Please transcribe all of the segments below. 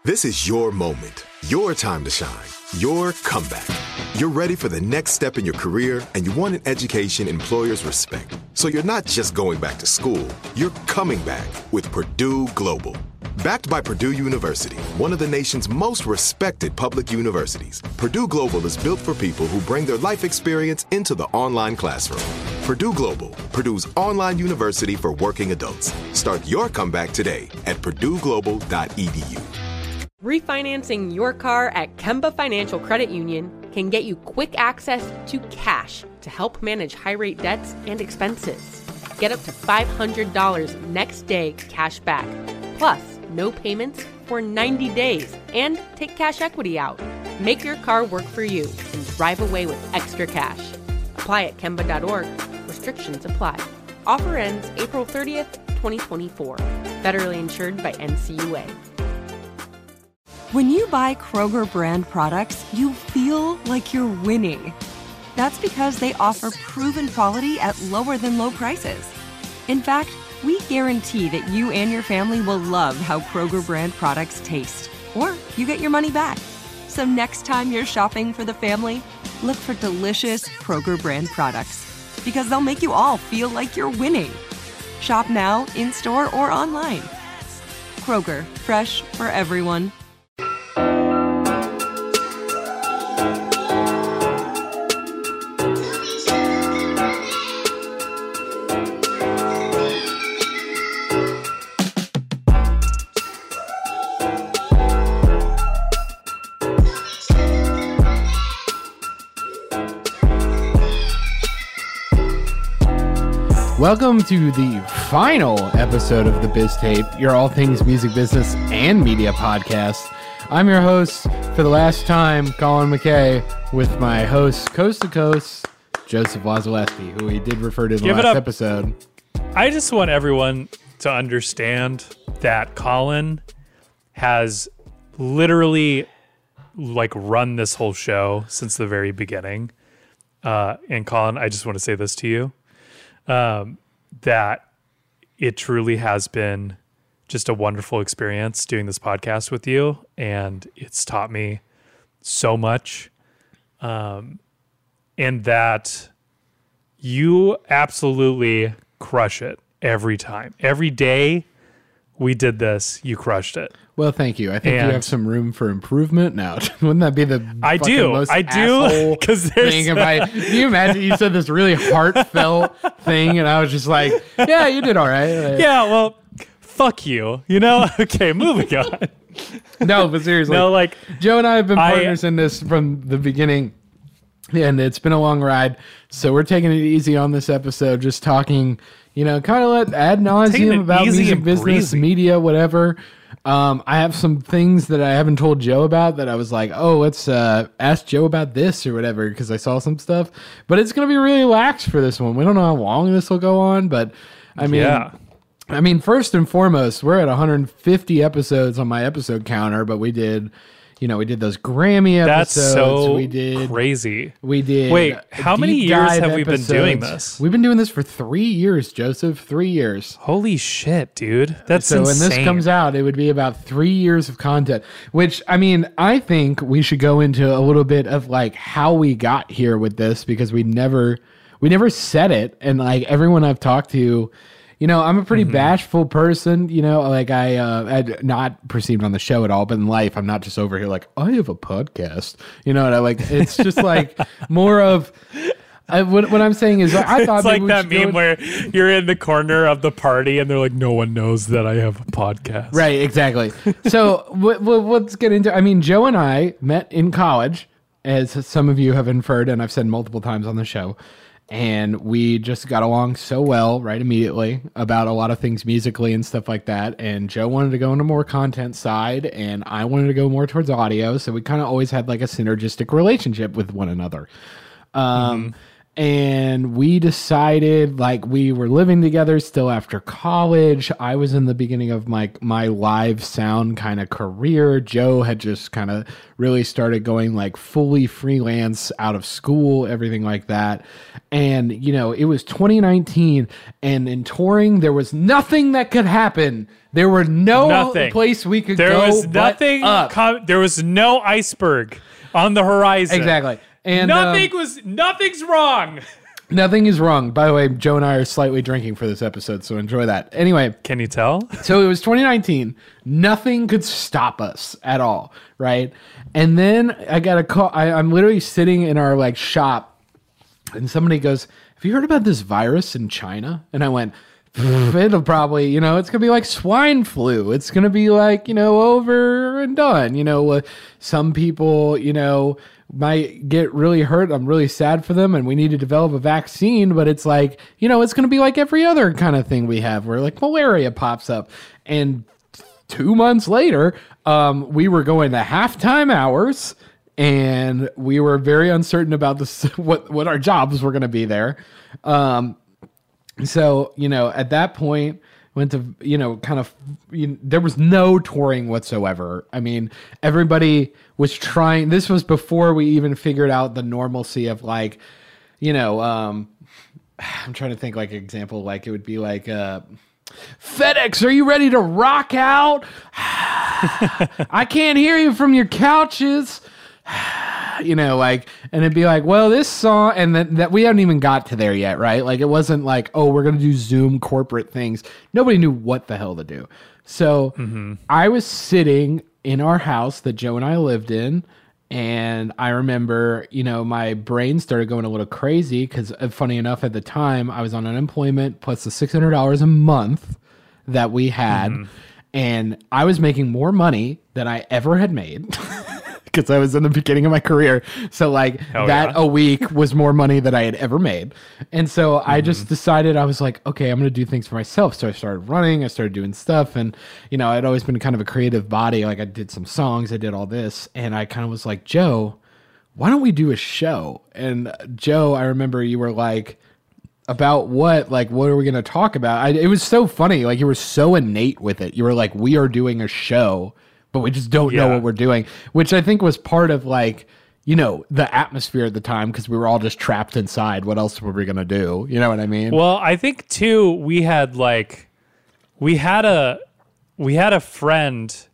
This is your moment, your time to shine, your comeback. You're ready for the next step in your career, and you want an education employers respect. So you're not just going back to school, you're coming back with Purdue Global. Backed by Purdue University, one of the nation's most respected public universities, Purdue Global is built for people who bring their life experience into the online classroom. Purdue Global, Purdue's online university for working adults. Start your comeback today at purdueglobal.edu. Refinancing your car at Kemba Financial Credit Union can get you quick access to cash to help manage high-rate debts and expenses. Get up to $500 next day cash back, plus no payments for 90 days, and take cash equity out. Make your car work for you and drive away with extra cash. Apply at Kemba.org. Restrictions apply. Offer ends April 30th, 2024. Federally insured by NCUA. When you buy Kroger brand products, you feel like you're winning. That's because they offer proven quality at lower than low prices. In fact, we guarantee that you and your family will love how Kroger brand products taste, or you get your money back. So next time you're shopping for the family, look for delicious Kroger brand products, because they'll make you all feel like you're winning. Shop now, in-store, or online. Kroger, fresh for everyone. Welcome to the final episode of the Biz Tape, your all things music business and media podcast. I'm your host for the last time, Colin McKay, with my host, coast to coast, Joseph Wazaleski, who we did refer to in the last episode. I just want everyone to understand that Colin has literally run this whole show since the very beginning. And Colin, I just want to say this to you. That it truly has been just a wonderful experience doing this podcast with you, and it's taught me so much, and that you absolutely crush it every time. Every day we did this, you crushed it. Well, thank you. I think you have some room for improvement now. Wouldn't that be the I do because thing? Can you imagine you said this really heartfelt thing, and I was just like, "Yeah, you did all right." Like, yeah, well, fuck you. You know? Okay, moving on. No, but seriously, no, Joe and I have been partners in this from the beginning, and it's been a long ride. So we're taking it easy on this episode, just talking, kind of ad nauseum about music business, media, whatever. I have some things that I haven't told Joe about that I was like, oh, let's ask Joe about this or whatever, because I saw some stuff. But it's going to be really lax for this one. We don't know how long this will go on, but I mean, first and foremost, we're at 150 episodes on my episode counter, but we did those Grammy episodes. That's so we did crazy. We did. Wait, how many years have we been doing this? We've been doing this for 3 years, Joseph. 3 years. Holy shit, dude. That's insane. So when this comes out, it would be about 3 years of content, which, I think we should go into a little bit of how we got here with this, because we never said it. And everyone I've talked to, I'm a pretty bashful person, I not perceived on the show at all, but in life, I'm not just over here I have a podcast, it's just more of, what I'm saying is I thought it's like that meme where you're in the corner of the party and they're like, no one knows that I have a podcast. Right, exactly. So let's get into, Joe and I met in college, as some of you have inferred, and I've said multiple times on the show. And we just got along so well right immediately about a lot of things musically and stuff like that. And Joe wanted to go into more content side, and I wanted to go more towards audio. So we kind of always had a synergistic relationship with one another. And we decided, like, we were living together still after college. I was in the beginning of my live sound kind of career. Joe had just kind of really started going like fully freelance out of school, everything like that. And, you know, it was 2019, and in touring, there was nothing that could happen. There were no place we could go. There was nothing. There was no iceberg on the horizon. Exactly. And nothing's wrong. Nothing is wrong. By the way, Joe and I are slightly drinking for this episode, so enjoy that. Anyway. Can you tell? So it was 2019. Nothing could stop us at all, right? And then I got a call. I'm literally sitting in our like shop, and somebody goes, "Have you heard about this virus in China?" And I went, it'll probably, you know, it's going to be like swine flu. It's going to be like, you know, over and done. You know, some people, you know, might get really hurt. I'm really sad for them, and we need to develop a vaccine, but it's like, you know, it's going to be like every other kind of thing we have where like malaria pops up. And 2 months later, we were going to halftime hours, and we were very uncertain about this, what our jobs were going to be there. So, you know, at that point, went to, you know, kind of, there was no touring whatsoever. I mean, everybody was trying. This was before we even figured out the normalcy of like, you know, I'm trying to think like an example, like it would be like, FedEx, are you ready to rock out? I can't hear you from your couches. You know, like, and it'd be like, well, this song, and that we haven't even got to there yet, right? Like, it wasn't like, oh, we're going to do Zoom corporate things. Nobody knew what the hell to do. So I was sitting in our house that Joe and I lived in, and I remember, you know, my brain started going a little crazy because, funny enough, at the time, I was on unemployment plus the $600 a month that we had, and I was making more money than I ever had made. Because I was in the beginning of my career. So like a week was more money than I had ever made. And so I just decided, I was like, okay, I'm going to do things for myself. So I started running, I started doing stuff. And, you know, I'd always been kind of a creative body. Like I did some songs, I did all this. And I kind of was like, Joe, why don't we do a show? And Joe, I remember you were like, about what? Like, what are we going to talk about? It was so funny. Like you were so innate with it. You were like, we are doing a show, but we just don't know what we're doing, which I think was part of like, you know, the atmosphere at the time because we were all just trapped inside. What else were we going to do? You know what I mean? Well, I think too, we had a friend,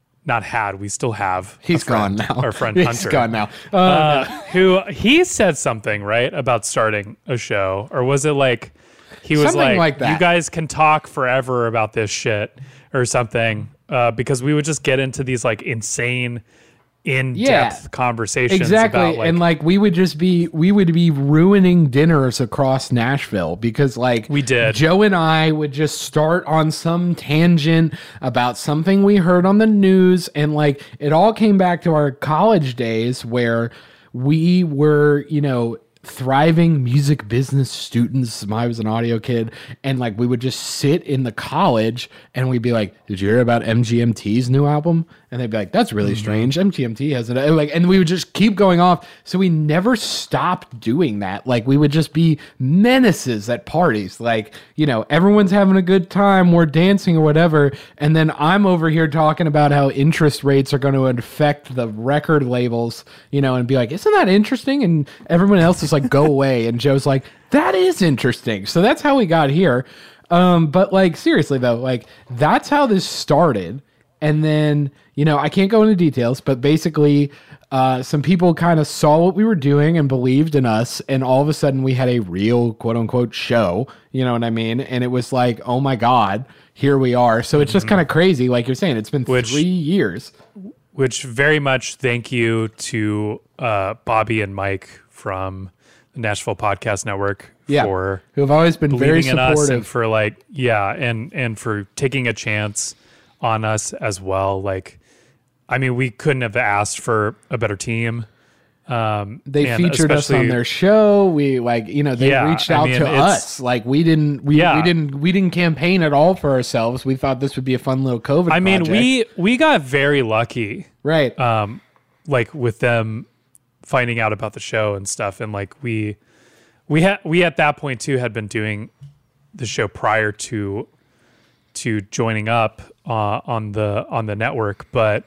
we still have. He's gone now. Our friend Hunter. He's gone now. Who he said something, right, about starting a show, or was it like, he was something like that. You guys can talk forever about this shit or something. Because we would just get into these like insane, in-depth conversations. Exactly. About, like, and like we would be ruining dinners across Nashville because like we did. Joe and I would just start on some tangent about something we heard on the news. And like it all came back to our college days where we were, you know, thriving music business students. I was an audio kid, and like we would just sit in the college and we'd be like, did you hear about MGMT's new album? And they'd be like, that's really strange. MGMT hasn't, like, and we would just keep going off. So we never stopped doing that. Like we would just be menaces at parties. Like, you know, everyone's having a good time, we're dancing or whatever. And then I'm over here talking about how interest rates are going to affect the record labels, you know, and be like, isn't that interesting? And everyone else is like, go away. And Joe's like, that is interesting. So that's how we got here. But like, seriously though, like that's how this started. And then, you know, I can't go into details, but basically some people kind of saw what we were doing and believed in us. And all of a sudden we had a real quote unquote show, you know what I mean? And it was like, oh my God, here we are. So it's just kind of crazy. Like you're saying, it's been 3 years. Which very much thank you to Bobby and Mike from the Nashville Podcast Network for who have always been very supportive and for like, and for taking a chance on us as well. Like, I mean, we couldn't have asked for a better team. They featured us on their show. We like, you know, they reached out to us. Like we didn't campaign at all for ourselves. We thought this would be a fun little COVID project. mean, we got very lucky. Right. Like with them finding out about the show and stuff. And like, we we at that point too had been doing the show prior to joining up on the network, but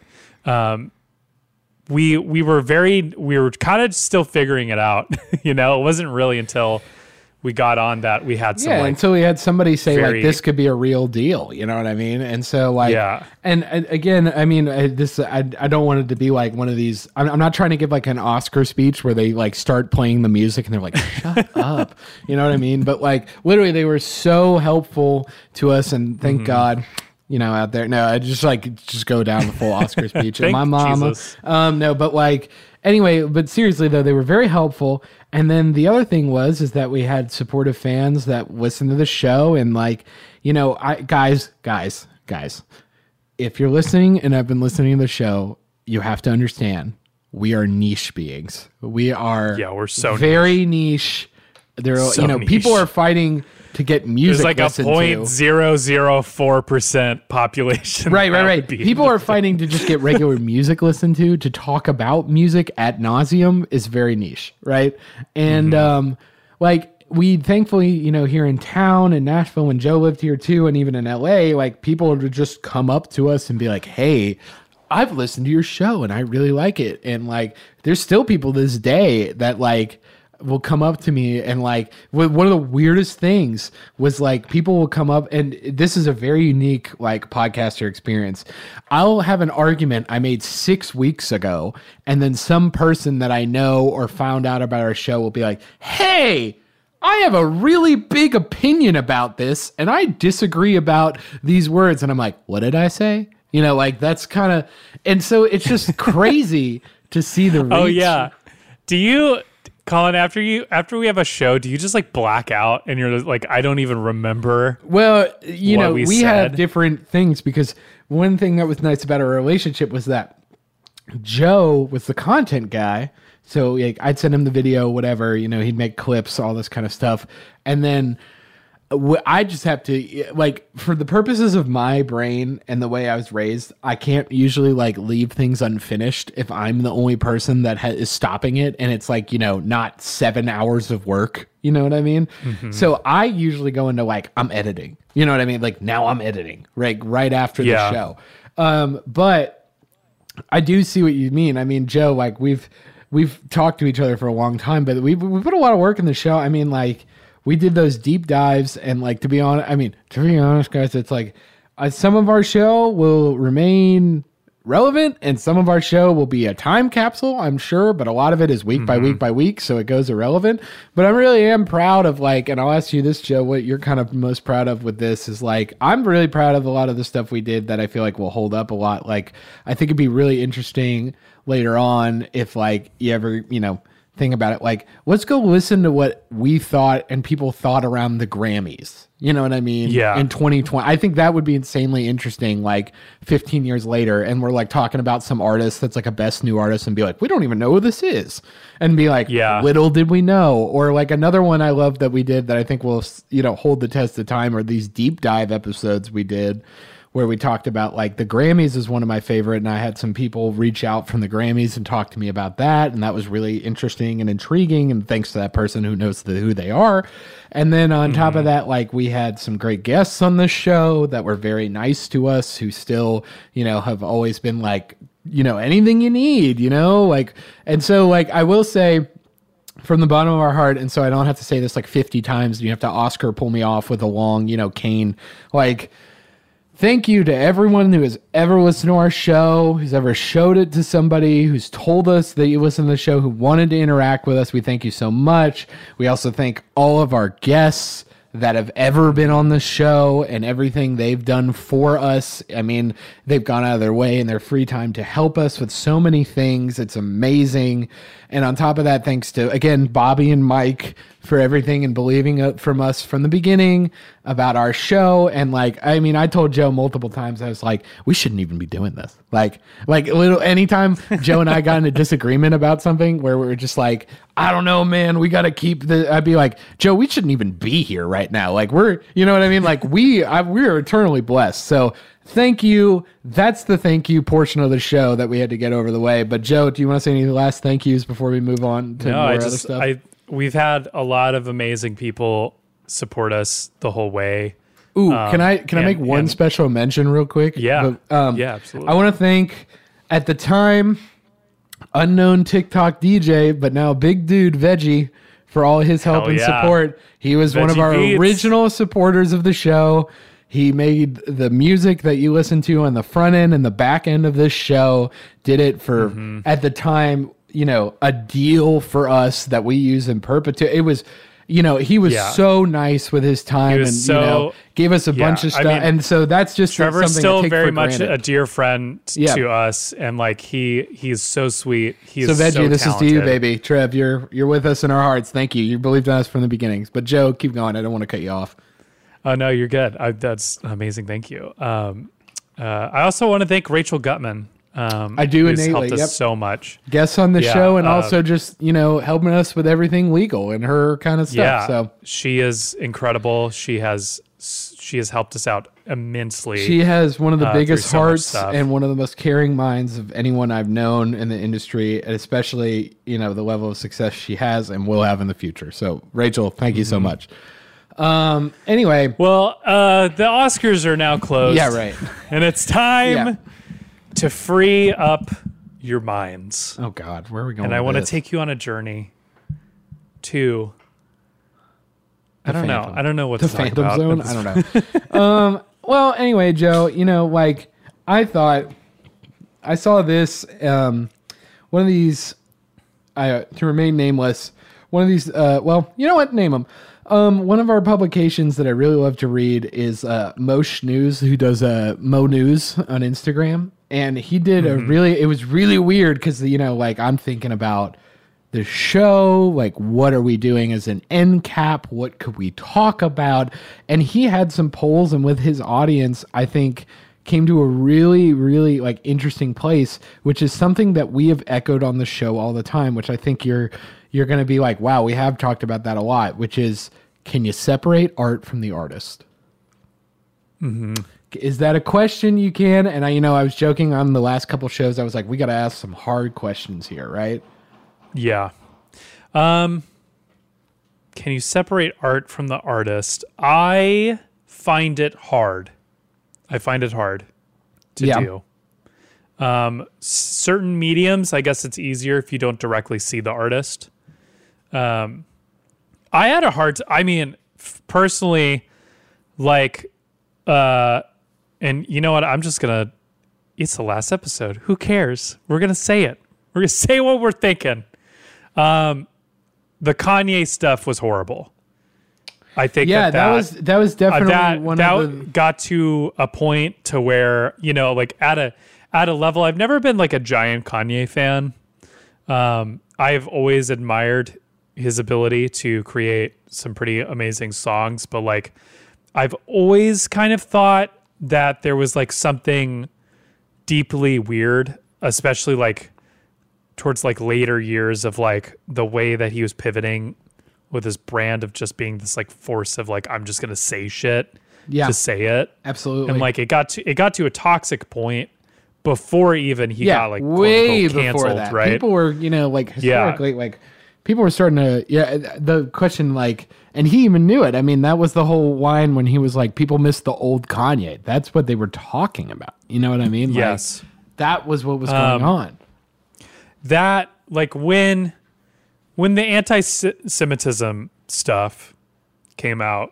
we were kind of still figuring it out. You know, it wasn't really until we got on that we had some until we had somebody say like this could be a real deal, you know what I mean? And so like and again, I mean I don't want it to be like one of these, I'm not trying to give like an Oscar speech where they like start playing the music and they're like shut up, you know what I mean? But like literally they were so helpful to us, and thank God, you know, out there. No, I just go down the full Oscar speech. My mama. No, but like anyway, but seriously though, they were very helpful. And then the other thing is that we had supportive fans that listened to the show, and like, you know, guys, if you're listening and have been listening to the show, you have to understand we are niche beings. We are we're so very niche. There are, so you know, niche. People are fighting to get music. There's like a 0.004% population. Right. People are fighting to just get regular music listened to talk about music ad nauseum is very niche, right? And like we thankfully, you know, here in town in Nashville, when Joe lived here too, and even in LA, like people would just come up to us and be like, hey, I've listened to your show and I really like it. And like there's still people this day that like will come up to me, and like one of the weirdest things was like people will come up, and this is a very unique like podcaster experience. I'll have an argument I made 6 weeks ago, and then some person that I know or found out about our show will be like, hey, I have a really big opinion about this and I disagree about these words. And I'm like, what did I say? You know, like that's kind of, and so it's just crazy to see the reach. Oh yeah. Do you, Colin, after we have a show, do you just like black out and you're like, I don't even remember? Well, you know, we have different things, because one thing that was nice about our relationship was that Joe was the content guy. So like, I'd send him the video, whatever, you know, he'd make clips, all this kind of stuff. And then I just have to, like, for the purposes of my brain and the way I was raised, I can't usually like leave things unfinished if I'm the only person that is stopping it. And it's like, you know, not 7 hours of work. You know what I mean? Mm-hmm. So I usually go into like, I'm editing. You know what I mean? Like now I'm editing right after the show. But I do see what you mean. I mean, Joe, like we've talked to each other for a long time, but we put a lot of work in the show. I mean, like, we did those deep dives, and like to be honest, guys, it's like some of our show will remain relevant, and some of our show will be a time capsule, I'm sure, but a lot of it is week by week by week, so it goes irrelevant. But I really am proud of, like, and I'll ask you this, Joe, what you're kind of most proud of with this is like, I'm really proud of a lot of the stuff we did that I feel like will hold up a lot. Like, I think it'd be really interesting later on if like you ever, you know, think about it, like, let's go listen to what we thought and people thought around the Grammys. You know what I mean? Yeah. In 2020. I think that would be insanely interesting, like 15 years later, and we're like talking about some artist that's like a best new artist and be like, we don't even know who this is. And be like, little did we know. Or like another one I love that we did that I think will, you know, hold the test of time are these deep dive episodes we did, where we talked about like the Grammys is one of my favorite, and I had some people reach out from the Grammys and talk to me about that, and that was really interesting and intriguing, and thanks to that person who knows who they are. And then on top of that, like we had some great guests on the show that were very nice to us, who still, you know, have always been like, you know, anything you need, you know, like, and so like I will say from the bottom of our heart, and so I don't have to say this like 50 times and you have to Oscar pull me off with a long, you know, cane, like, thank you to everyone who has ever listened to our show, who's ever showed it to somebody, who's told us that you listen to the show, who wanted to interact with us. We thank you so much. We also thank all of our guests that have ever been on the show and everything they've done for us. I mean, they've gone out of their way in their free time to help us with so many things. It's amazing. And on top of that, thanks to, again, Bobby and Mike for everything and believing from us from the beginning about our show. And like, I mean, I told Joe multiple times, I was like, we shouldn't even be doing this. Like anytime Joe and I got in a disagreement about something where we were just like, I don't know, man, we got to keep I'd be like, Joe, we shouldn't even be here right now. Like you know what I mean? Like we're eternally blessed. So thank you. That's the thank you portion of the show that we had to get over the way. But Joe, do you want to say any last thank yous before we move on to more other stuff? we've had a lot of amazing people support us the whole way. Ooh, can I make one special mention real quick? Yeah. Yeah, absolutely. I want to thank, at the time, unknown TikTok DJ, but now big dude Veggie, for all his help and support. He was one of our original supporters of the show. He made the music that you listen to on the front end and the back end of this show, did it for, at the time, a deal for us that we use in perpetuity. It was, he was so nice with his time and, gave us a bunch of stuff. I mean, and so that's just Trevor's something still to take very for much granted. a dear friend to us. And like, he's so sweet. He's so Veggie, this talented. is to you, baby. Trev, you're with us in our hearts. Thank you. You believed in us from the beginnings. But Joe, keep going. I don't want to cut you off. Oh, no, you're good. That's amazing. Thank you. I also want to thank Rachel Gutman. I do who's innately. helped us so much. Guests on the show and also just, helping us with everything legal and her kind of stuff. Yeah, so she is incredible. She has helped us out immensely. She has one of the biggest hearts so and one of the most caring minds of anyone I've known in the industry, and especially, the level of success she has and will have in the future. So Rachel, thank you so much. Anyway. Well, the Oscars are now closed. Yeah, right. And it's time to free up your minds. Oh God, where are we going? And I want to take you on a journey to I don't know what the to talk Phantom about. Zone. I don't know. Well, anyway, Joe, I thought I saw this one of these to remain nameless. One of these well, you know what? Name them. One of our publications that I really love to read is Mosh News, who does Mo News on Instagram. And he did it was really weird because, I'm thinking about the show, what are we doing as an end cap? What could we talk about? And he had some polls, and with his audience, I think came to a really, really interesting place, which is something that we have echoed on the show all the time, which I think you're going to be like, wow, we have talked about that a lot, which is, can you separate art from the artist? Is that a question you can? And I was joking on the last couple shows. I was like, we got to ask some hard questions here, right? Yeah. Can you separate art from the artist? I find it hard. To do. Certain mediums, I guess it's easier if you don't directly see the artist. I had a hard personally, and you know what? I'm just going to, it's the last episode. Who cares? We're going to say it. We're going to say what we're thinking. The Kanye stuff was horrible. I think that was definitely one of the... got to a point to where, at a level, I've never been a giant Kanye fan. I've always admired his ability to create some pretty amazing songs, but I've always kind of thought that there was something deeply weird, especially towards later years of the way that he was pivoting with his brand of just being this force of I'm just gonna say shit to say it. Absolutely. And it got to a toxic point before even he got way quote, canceled, before that. right? People were historically people were starting to the question and he even knew it. I mean, that was the whole line when he was people miss the old Kanye. That's what they were talking about. You know what I mean? Yes. That was what was going on. That when the anti-Semitism stuff came out,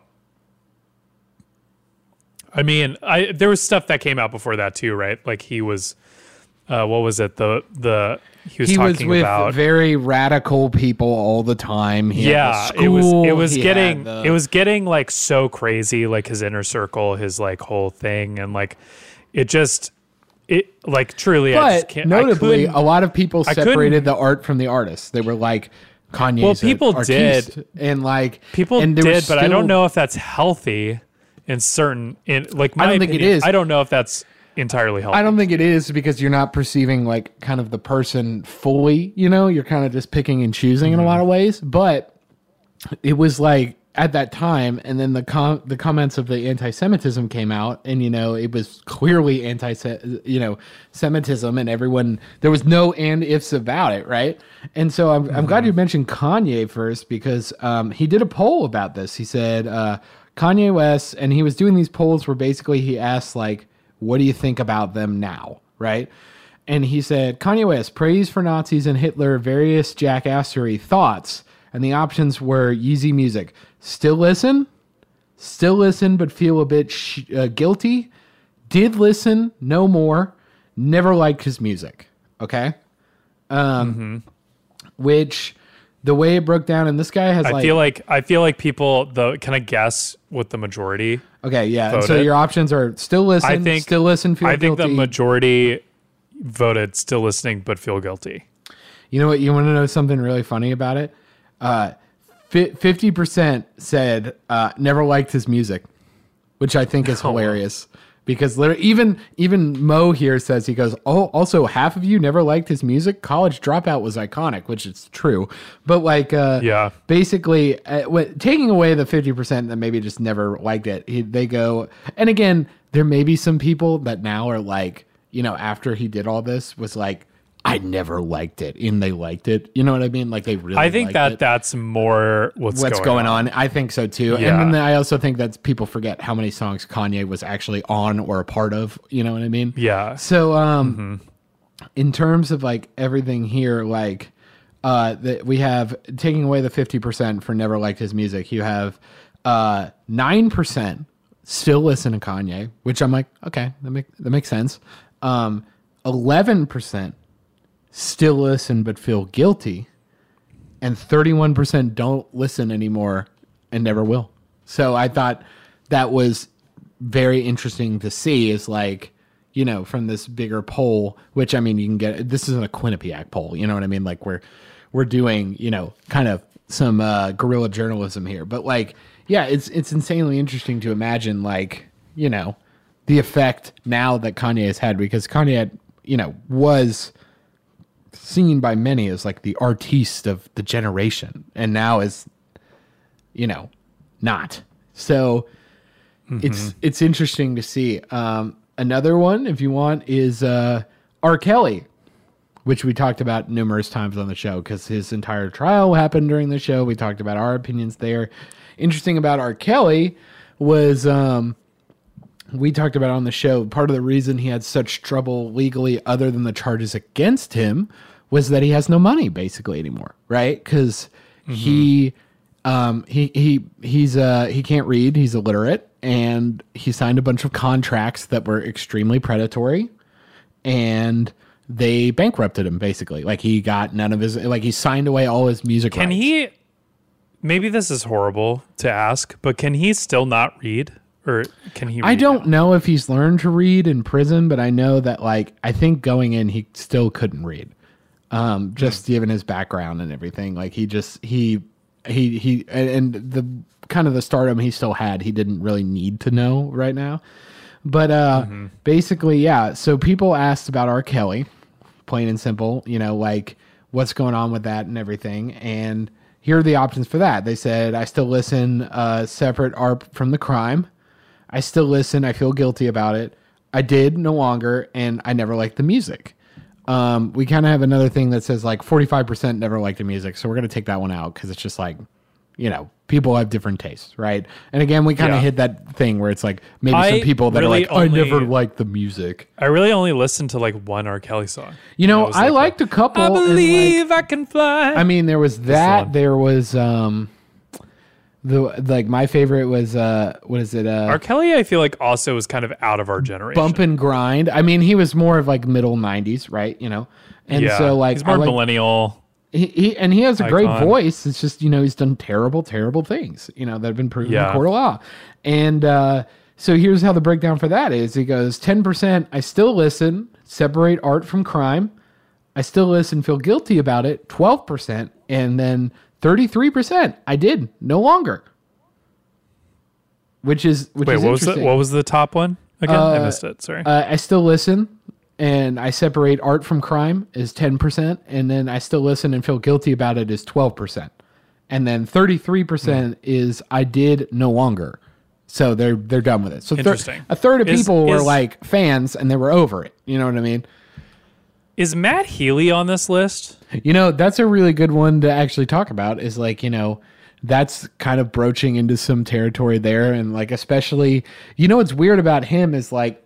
I mean, there was stuff that came out before that too, right? He was, what was it? He was talking with about very radical people all the time. It was getting so crazy, his inner circle, his whole thing, and it truly. But I just can't, notably, a lot of people separated the art from the artist. They were Kanye's well, people did, and people and did, but I don't know if that's healthy in certain my I don't opinion, think it is. I don't know if that's entirely healthy. I don't think it is because you're not perceiving kind of the person fully, you're kind of just picking and choosing in a lot of ways. But it was at that time, and then the comments of the anti-Semitism came out, and it was clearly Semitism, and everyone, there was no and ifs about it, right? And so I'm glad you mentioned Kanye first, because he did a poll about this. He said Kanye West, and he was doing these polls where basically he asked like, what do you think about them now, right? And he said Kanye West, praise for Nazis and Hitler, various jackassery thoughts. And the options were Yeezy Music. Still listen, but feel a bit guilty. Did listen, no more. Never liked his music. Okay? Which, the way it broke down, and this guy has I feel like people, can I guess what the majority Okay, yeah. voted? So your options are still listen, still listen, feel guilty. I think the majority voted still listening, but feel guilty. You know what? You want to know something really funny about it? 50% said never liked his music, which I think is hilarious, because literally even Mo here says, he goes, oh, also half of you never liked his music. College Dropout was iconic, which is true, but like basically taking away the 50% that maybe just never liked it, they go, and again, there may be some people that now are like, after he did all this was like, I never liked it, and they liked it. You know what I mean? Like, they really I think that's more what's going on. I think so, too. Yeah. And then I also think that people forget how many songs Kanye was actually on or a part of. You know what I mean? Yeah. So, in terms of, like, everything here, like, we have, taking away the 50% for never liked his music, you have 9% still listen to Kanye, which I'm like, okay, that makes sense. 11% still listen but feel guilty, and 31% don't listen anymore and never will. So I thought that was very interesting to see, is like, from this bigger poll, which, I mean, you can get, this isn't a Quinnipiac poll, you know what I mean? Like, we're doing, kind of some guerrilla journalism here, but like, yeah, it's insanely interesting to imagine, like, the effect now that Kanye has had, because Kanye had, was seen by many as like the artiste of the generation, and now is, not. So it's interesting to see. Another one, if you want, is R. Kelly, which we talked about numerous times on the show, because his entire trial happened during the show. We talked about our opinions there. Interesting about R. Kelly was, we talked about on the show, part of the reason he had such trouble legally, other than the charges against him, was that he has no money basically anymore, right? Because he can't read, he's illiterate, and he signed a bunch of contracts that were extremely predatory, and they bankrupted him basically. Like, he got none of his, like, he signed away all his music rights. Can he, maybe this is horrible to ask, but can he still not read? Or can he read? I don't know if he's learned to read in prison, but I know that, like, I think going in, he still couldn't read. Just given his background and everything. Like, he and the kind of the stardom he still had, he didn't really need to know right now. But basically, yeah. So people asked about R. Kelly, plain and simple, like, what's going on with that and everything. And here are the options for that. They said, I still listen, separate art from the crime. I still listen. I feel guilty about it. I did, no longer, and I never liked the music. We kind of have another thing that says like 45% never liked the music. So we're going to take that one out, because it's just like, people have different tastes, right? And again, we kind of hit that thing where it's like maybe some people that really are like, I never liked the music. I really only listened to like one R. Kelly song. I liked a couple. I believe I can fly. I mean, there was that. There was my favorite was what is it? R. Kelly, I feel like also was kind of out of our generation. Bump and Grind. I mean, he was more of like middle 90s, right? And so like he's more millennial. He has a great voice. It's just, he's done terrible things, that have been proven in the court of law. And so here's how the breakdown for that is. He goes, 10%, I still listen, separate art from crime. I still listen, feel guilty about it, 12%. And then 33%, I did, no longer. Which is interesting. What was the top one again? I missed it, sorry. I still listen, and I separate art from crime is 10%, and then I still listen and feel guilty about it is 12%. and then 33% is I did no longer. So they're done with it. So interesting. A third of people were like fans and they were over it. You know what I mean? Is Matt Healy on this list? You know, that's a really good one to actually talk about, is like, you know, that's kind of broaching into some territory there. And like, especially, you know, what's weird about him is like,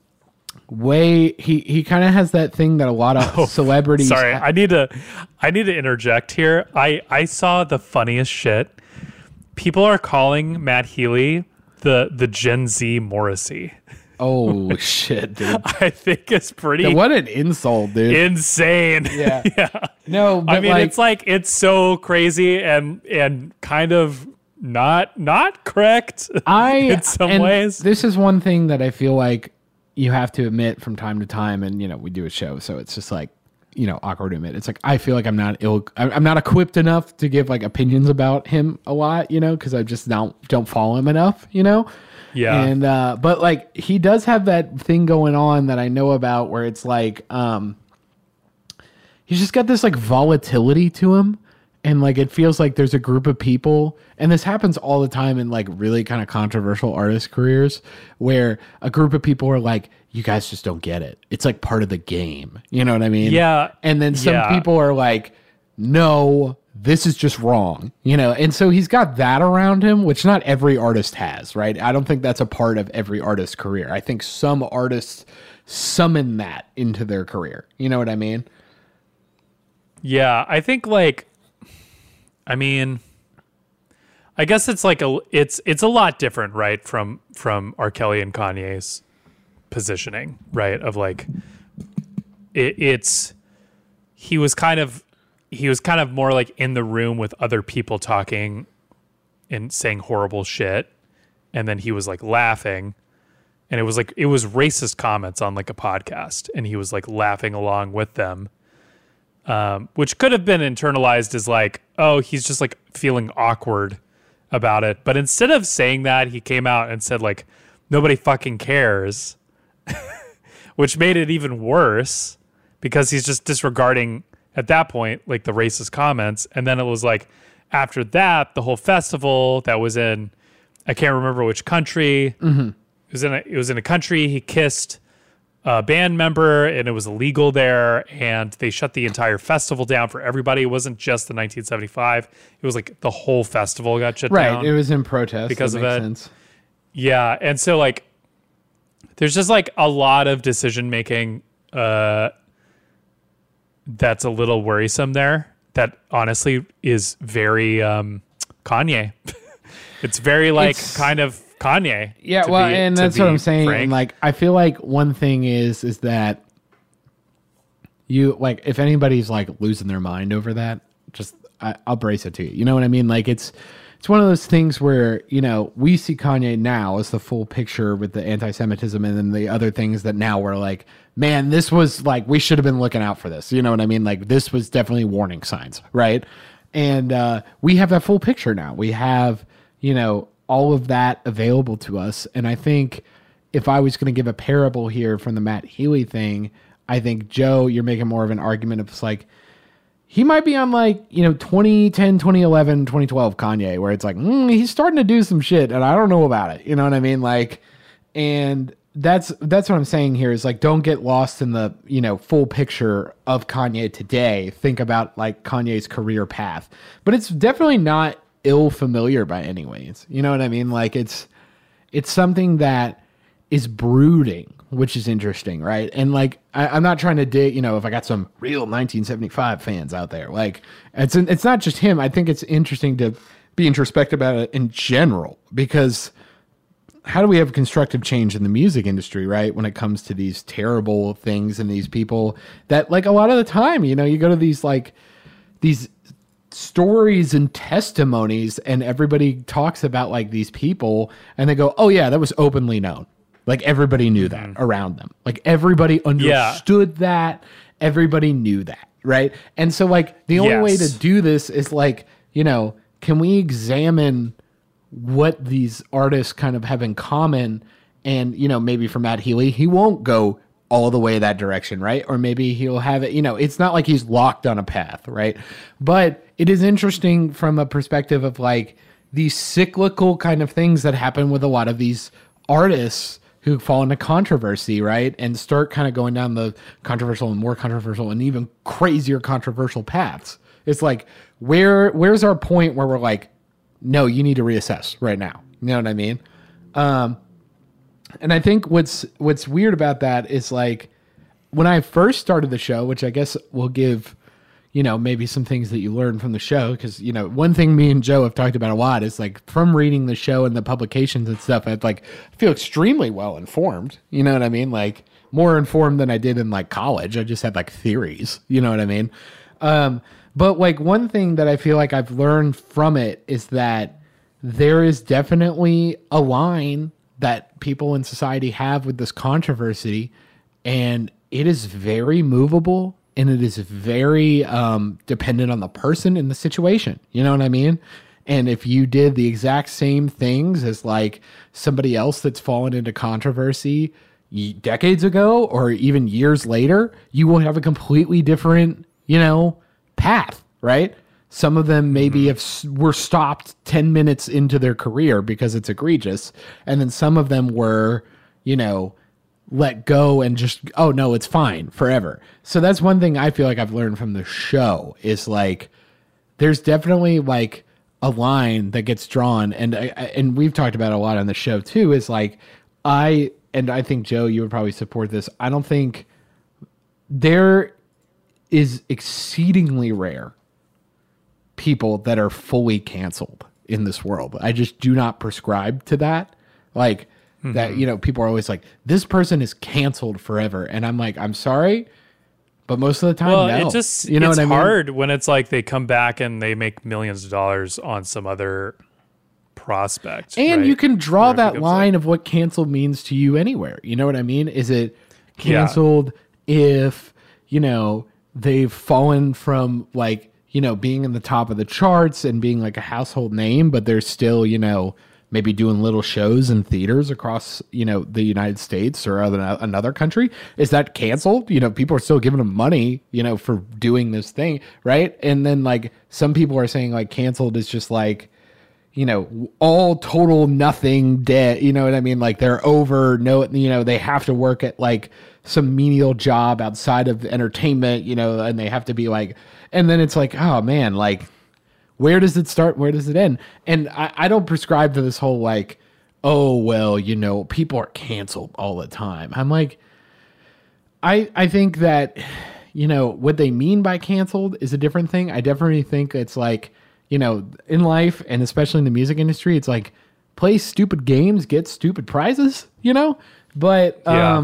he kind of has that thing that a lot of celebrities. Sorry, I need to interject here. I saw the funniest shit. People are calling Matt Healy the Gen Z Morrissey. Oh shit, dude! I think it's pretty. What an insult, dude! Insane. Yeah. Yeah. No, but I mean, it's so crazy and kind of not correct. In some ways, this is one thing that I feel like you have to admit from time to time, and you know, we do a show, so it's just like, you know, awkward to admit. It's like, I feel like I'm not equipped enough to give like opinions about him a lot, you know, because I just don't follow him enough, you know. Yeah. And but like, he does have that thing going on that I know about, where it's like he's just got this like volatility to him, and like it feels like there's a group of people, and this happens all the time in like really kind of controversial artist careers, where a group of people are like, you guys just don't get it. It's like part of the game. You know what I mean? Yeah. And then some people are like, no, this is just wrong, you know? And so he's got that around him, which not every artist has, right? I don't think that's a part of every artist's career. I think some artists summon that into their career. You know what I mean? Yeah, I think like, I mean, I guess it's like it's a lot different, right? From R. Kelly and Kanye's positioning, right? Of like, he was kind of more like in the room with other people talking and saying horrible shit, and then he was like laughing, and it was racist comments on like a podcast, and he was like laughing along with them, which could have been internalized as like, oh, he's just like feeling awkward about it. But instead of saying that, he came out and said like, nobody fucking cares, which made it even worse, because he's just disregarding at that point like the racist comments. And then it was like, after that, the whole festival that was in, I can't remember which country. Mm-hmm. It was in a country. He kissed a band member, and it was illegal there, and they shut the entire festival down for everybody. It wasn't just the 1975. It was like the whole festival got shut down. Right. It was in protest because of it. Sense. Yeah. And so like, there's just like a lot of decision making that's a little worrisome there, that honestly is very Kanye. It's very like kind of Kanye. Yeah, well, and that's what I'm saying. And like, I feel like one thing is that you like, if anybody's like losing their mind over that, just I'll brace it to you. You know what I mean? Like, it's one of those things where, you know, we see Kanye now as the full picture with the anti-Semitism, and then the other things that now we're like, man, this was like, we should have been looking out for this. You know what I mean? Like, this was definitely warning signs, right? And we have that full picture now. We have, you know, all of that available to us. And I think if I was going to give a parable here from the Matt Healy thing, I think, Joe, you're making more of an argument of like, he might be on like, you know, 2010, 2011, 2012 Kanye, where it's like, he's starting to do some shit and I don't know about it. You know what I mean? Like, and that's what I'm saying here is like, don't get lost in the, you know, full picture of Kanye today. Think about like Kanye's career path, but it's definitely not ill familiar by any ways. You know what I mean? Like, it's something that is brooding, which is interesting, right? And like, I'm not trying to dig, you know, if I got some real 1975 fans out there, like, it's not just him. I think it's interesting to be introspective about it in general, because how do we have constructive change in the music industry, right? When it comes to these terrible things and these people that, like, a lot of the time, you know, you go to these like these stories and testimonies and everybody talks about like these people and they go, oh yeah, that was openly known. Like, everybody knew that around them. Like, everybody understood that. Everybody knew that, right? And so, like, the only way to do this is, like, you know, can we examine what these artists kind of have in common? And, you know, maybe for Matt Healy, he won't go all the way that direction, right? Or maybe he'll have it, you know, it's not like he's locked on a path, right? But it is interesting from a perspective of like these cyclical kind of things that happen with a lot of these artists who fall into controversy, right? And start kind of going down the controversial and more controversial and even crazier controversial paths. It's like, where's our point where we're like, no, you need to reassess right now. You know what I mean? And I think what's weird about that is like when I first started the show, which I guess will give, you know, maybe some things that you learn from the show. Cause you know, one thing me and Joe have talked about a lot is like from reading the show and the publications and stuff, I feel extremely well informed. You know what I mean? Like more informed than I did in like college. I just had like theories, you know what I mean? But like one thing that I feel like I've learned from it is that there is definitely a line that people in society have with this controversy, and it is very movable and it is very dependent on the person and the situation. You know what I mean? And if you did the exact same things as like somebody else that's fallen into controversy decades ago or even years later, you will have a completely different, you know, path, right? Some of them maybe were stopped 10 minutes into their career because it's egregious. And then some of them were, you know, let go and just, oh no, it's fine forever. So that's one thing I feel like I've learned from the show is like, there's definitely like a line that gets drawn. And we've talked about it a lot on the show too, is like, I think Joe, you would probably support this. I don't think there is exceedingly rare people that are fully canceled in this world. I just do not prescribe to that. Like that, you know, people are always like, this person is canceled forever. And I'm like, I'm sorry, but most of the time, no. It just, you know it's what I mean? hard when it's like they come back and they make millions of dollars on some other prospect. And right? you can draw Where it that becomes line of what canceled means to you anywhere. You know what I mean? Is it canceled if, you know, they've fallen from like, you know, being in the top of the charts and being like a household name, but they're still, you know, maybe doing little shows in theaters across, you know, the United States or another country? Is that canceled? You know, people are still giving them money, you know, for doing this thing, right? And then like some people are saying like canceled is just like, you know, all total nothing dead. You know what I mean? Like they're over, no, you know, they have to work at like some menial job outside of entertainment, you know, and they have to be like, and then it's like, oh man, like where does it start? Where does it end? And I don't prescribe to this whole like, oh, well, you know, people are canceled all the time. I'm like, I think that, you know, what they mean by canceled is a different thing. I definitely think it's like, you know, in life and especially in the music industry, it's like play stupid games, get stupid prizes, you know? But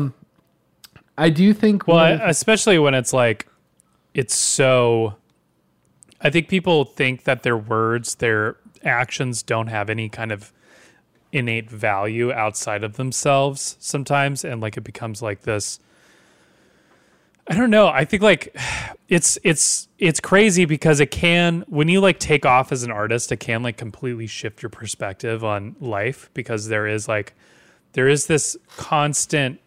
I do think... Well, especially when it's like, it's so... I think people think that their words, their actions don't have any kind of innate value outside of themselves sometimes. And like it becomes like this... I don't know. I think like it's crazy because it can, when you like take off as an artist, it can like completely shift your perspective on life because there is this constant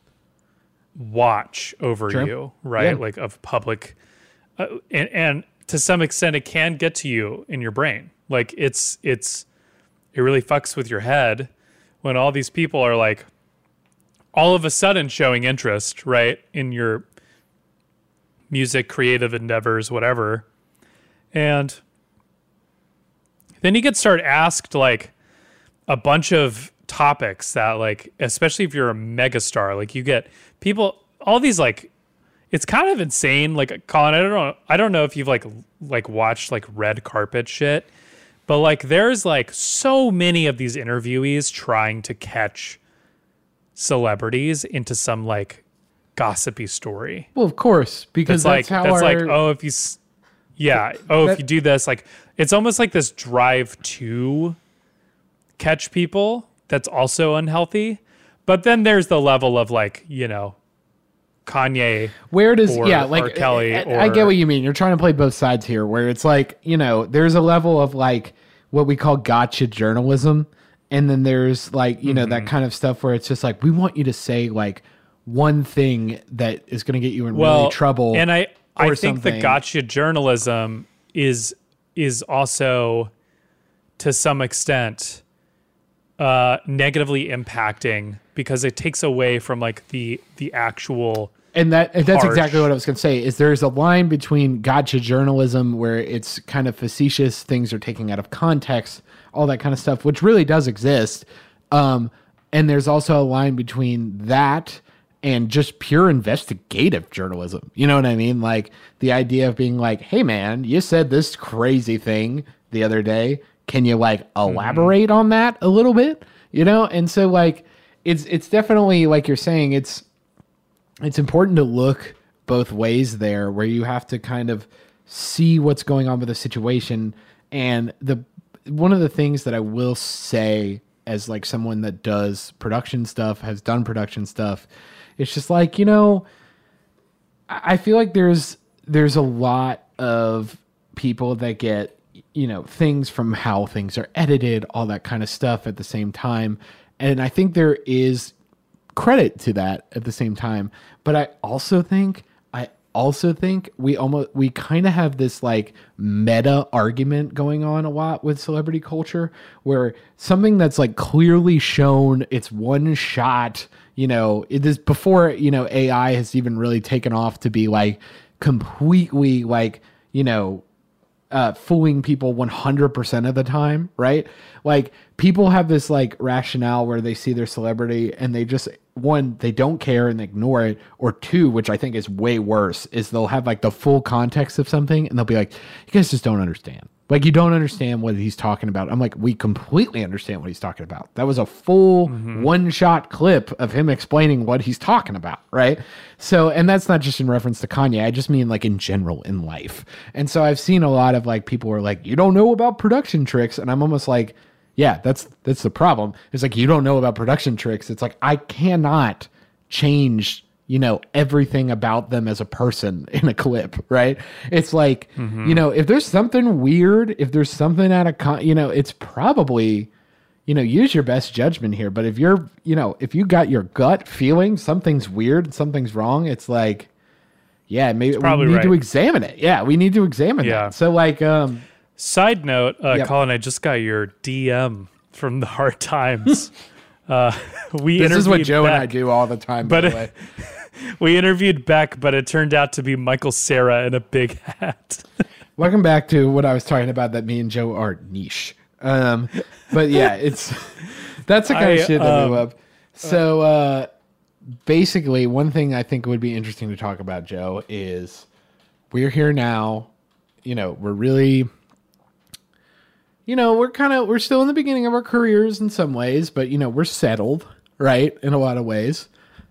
watch over you, right? Yeah. Like of public, and to some extent it can get to you in your brain. Like it really fucks with your head when all these people are like all of a sudden showing interest, right, in your music, creative endeavors, whatever. And then you get started asked like a bunch of topics that like, especially if you're a megastar, like you get people, all these like, it's kind of insane. Like Colin, I don't know if you've like watched like red carpet shit, but like there's like so many of these interviewees trying to catch celebrities into some like gossipy story. Well, of course, because that's like if you do this, like it's almost like this drive to catch people that's also unhealthy. But then there's the level of like, you know, Kanye, where does or like R. Kelly. I get what you mean. You're trying to play both sides here, where it's like, you know, there's a level of like what we call gotcha journalism, and then there's like, you know, that kind of stuff where it's just like we want you to say like one thing that is going to get you in really trouble. And I think the gotcha journalism is also, to some extent, negatively impacting, because it takes away from like the actual. And that's exactly what I was going to say, is there's a line between gotcha journalism where it's kind of facetious, things are taken out of context, all that kind of stuff, which really does exist. And there's also a line between that and just pure investigative journalism. You know what I mean? Like the idea of being like, hey man, you said this crazy thing the other day. Can you like elaborate on that a little bit? You know? And so like, it's definitely like you're saying, it's important to look both ways there, where you have to kind of see what's going on with the situation. And one of the things that I will say as like someone that does production stuff, has done production stuff, it's just like, you know, I feel like there's a lot of people that get, you know, things from how things are edited, all that kind of stuff at the same time. And I think there is credit to that at the same time. But I also think we kind of have this like meta argument going on a lot with celebrity culture, where something that's like clearly shown, it's one shot, you know, it is before, you know, AI has even really taken off to be like completely like, you know, fooling people 100% of the time, right? Like people have this like rationale where they see their celebrity and they just, one, they don't care and they ignore it, or two, which I think is way worse, is they'll have like the full context of something and they'll be like, you guys just don't understand. Like, you don't understand what he's talking about. I'm like, we completely understand what he's talking about. That was a full one-shot clip of him explaining what he's talking about, right? So, and that's not just in reference to Kanye. I just mean like in general in life. And so I've seen a lot of like people who are like, you don't know about production tricks. And I'm almost like, yeah, that's the problem. It's like, you don't know about production tricks. It's like, I cannot change, you know, everything about them as a person in a clip, right? It's like, you know, if there's something weird, if there's something out of, you know, it's probably, you know, use your best judgment here. But if you're, you know, if you got your gut feeling something's weird, something's wrong, it's like, yeah, maybe we need to examine it. Yeah, we need to examine that. So like, side note, Colin, I just got your DM from the Hard Times. This is what Joe and I do all the time, by the way. We interviewed Beck, but it turned out to be Michael Cera in a big hat. Welcome back to what I was talking about, that me and Joe are niche. But yeah, that's the kind of shit that we love. So basically, one thing I think would be interesting to talk about, Joe, is we're here now. You know, we're really... You know, we're still in the beginning of our careers in some ways, but, you know, we're settled, right? In a lot of ways.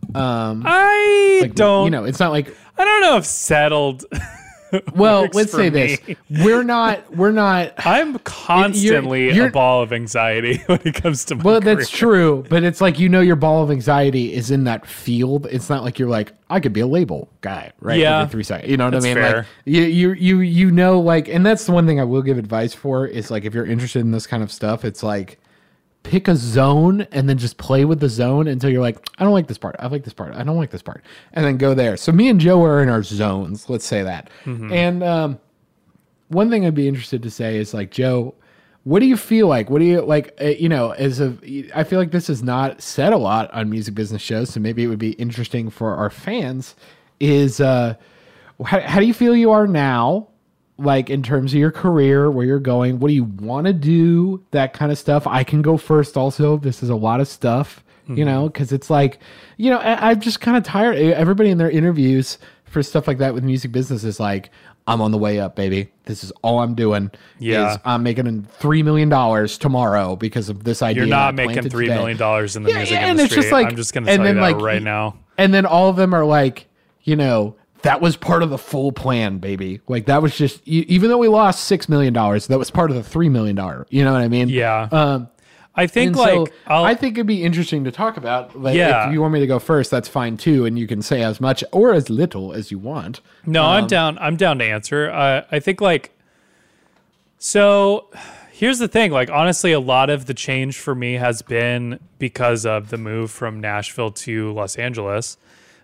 I don't, you know, it's not like, I don't know if settled. Well, let's say this. We're not, I'm constantly a ball of anxiety when it comes to my career. That's true. But it's like, you know, your ball of anxiety is in that field. It's not like you're like, I could be a label guy, right? Yeah. Every 3 seconds. You know what I mean? Fair. Like you know, like, and that's the one thing I will give advice for is like, if you're interested in this kind of stuff, it's like, pick a zone and then just play with the zone until you're like, I don't like this part. I like this part. I don't like this part. And then go there. So me and Joe are in our zones. Let's say that. And one thing I'd be interested to say is like, Joe, what do you feel like? What do you like, you know, I feel like this is not said a lot on music business shows. So maybe it would be interesting for our fans is, how do you feel you are now? Like in terms of your career, where you're going, what do you want to do? That kind of stuff. I can go first also. This is a lot of stuff, you know, because it's like, you know, I'm just kind of tired. Everybody in their interviews for stuff like that with music business is like, I'm on the way up, baby. This is all I'm doing. Yeah. Is I'm making $3 million tomorrow because of this idea. You're not making $3 million in the music industry. And it's just like, I'm just going to tell you that right now. And then all of them are like, you know, that was part of the full plan, baby. Like that was just, even though we lost $6 million, that was part of the $3 million. You know what I mean? Yeah. I think I think it'd be interesting to talk about. Like, if you want me to go first, that's fine too. And you can say as much or as little as you want. No, I'm down to answer. I think like, so here's the thing. Like, honestly, a lot of the change for me has been because of the move from Nashville to Los Angeles.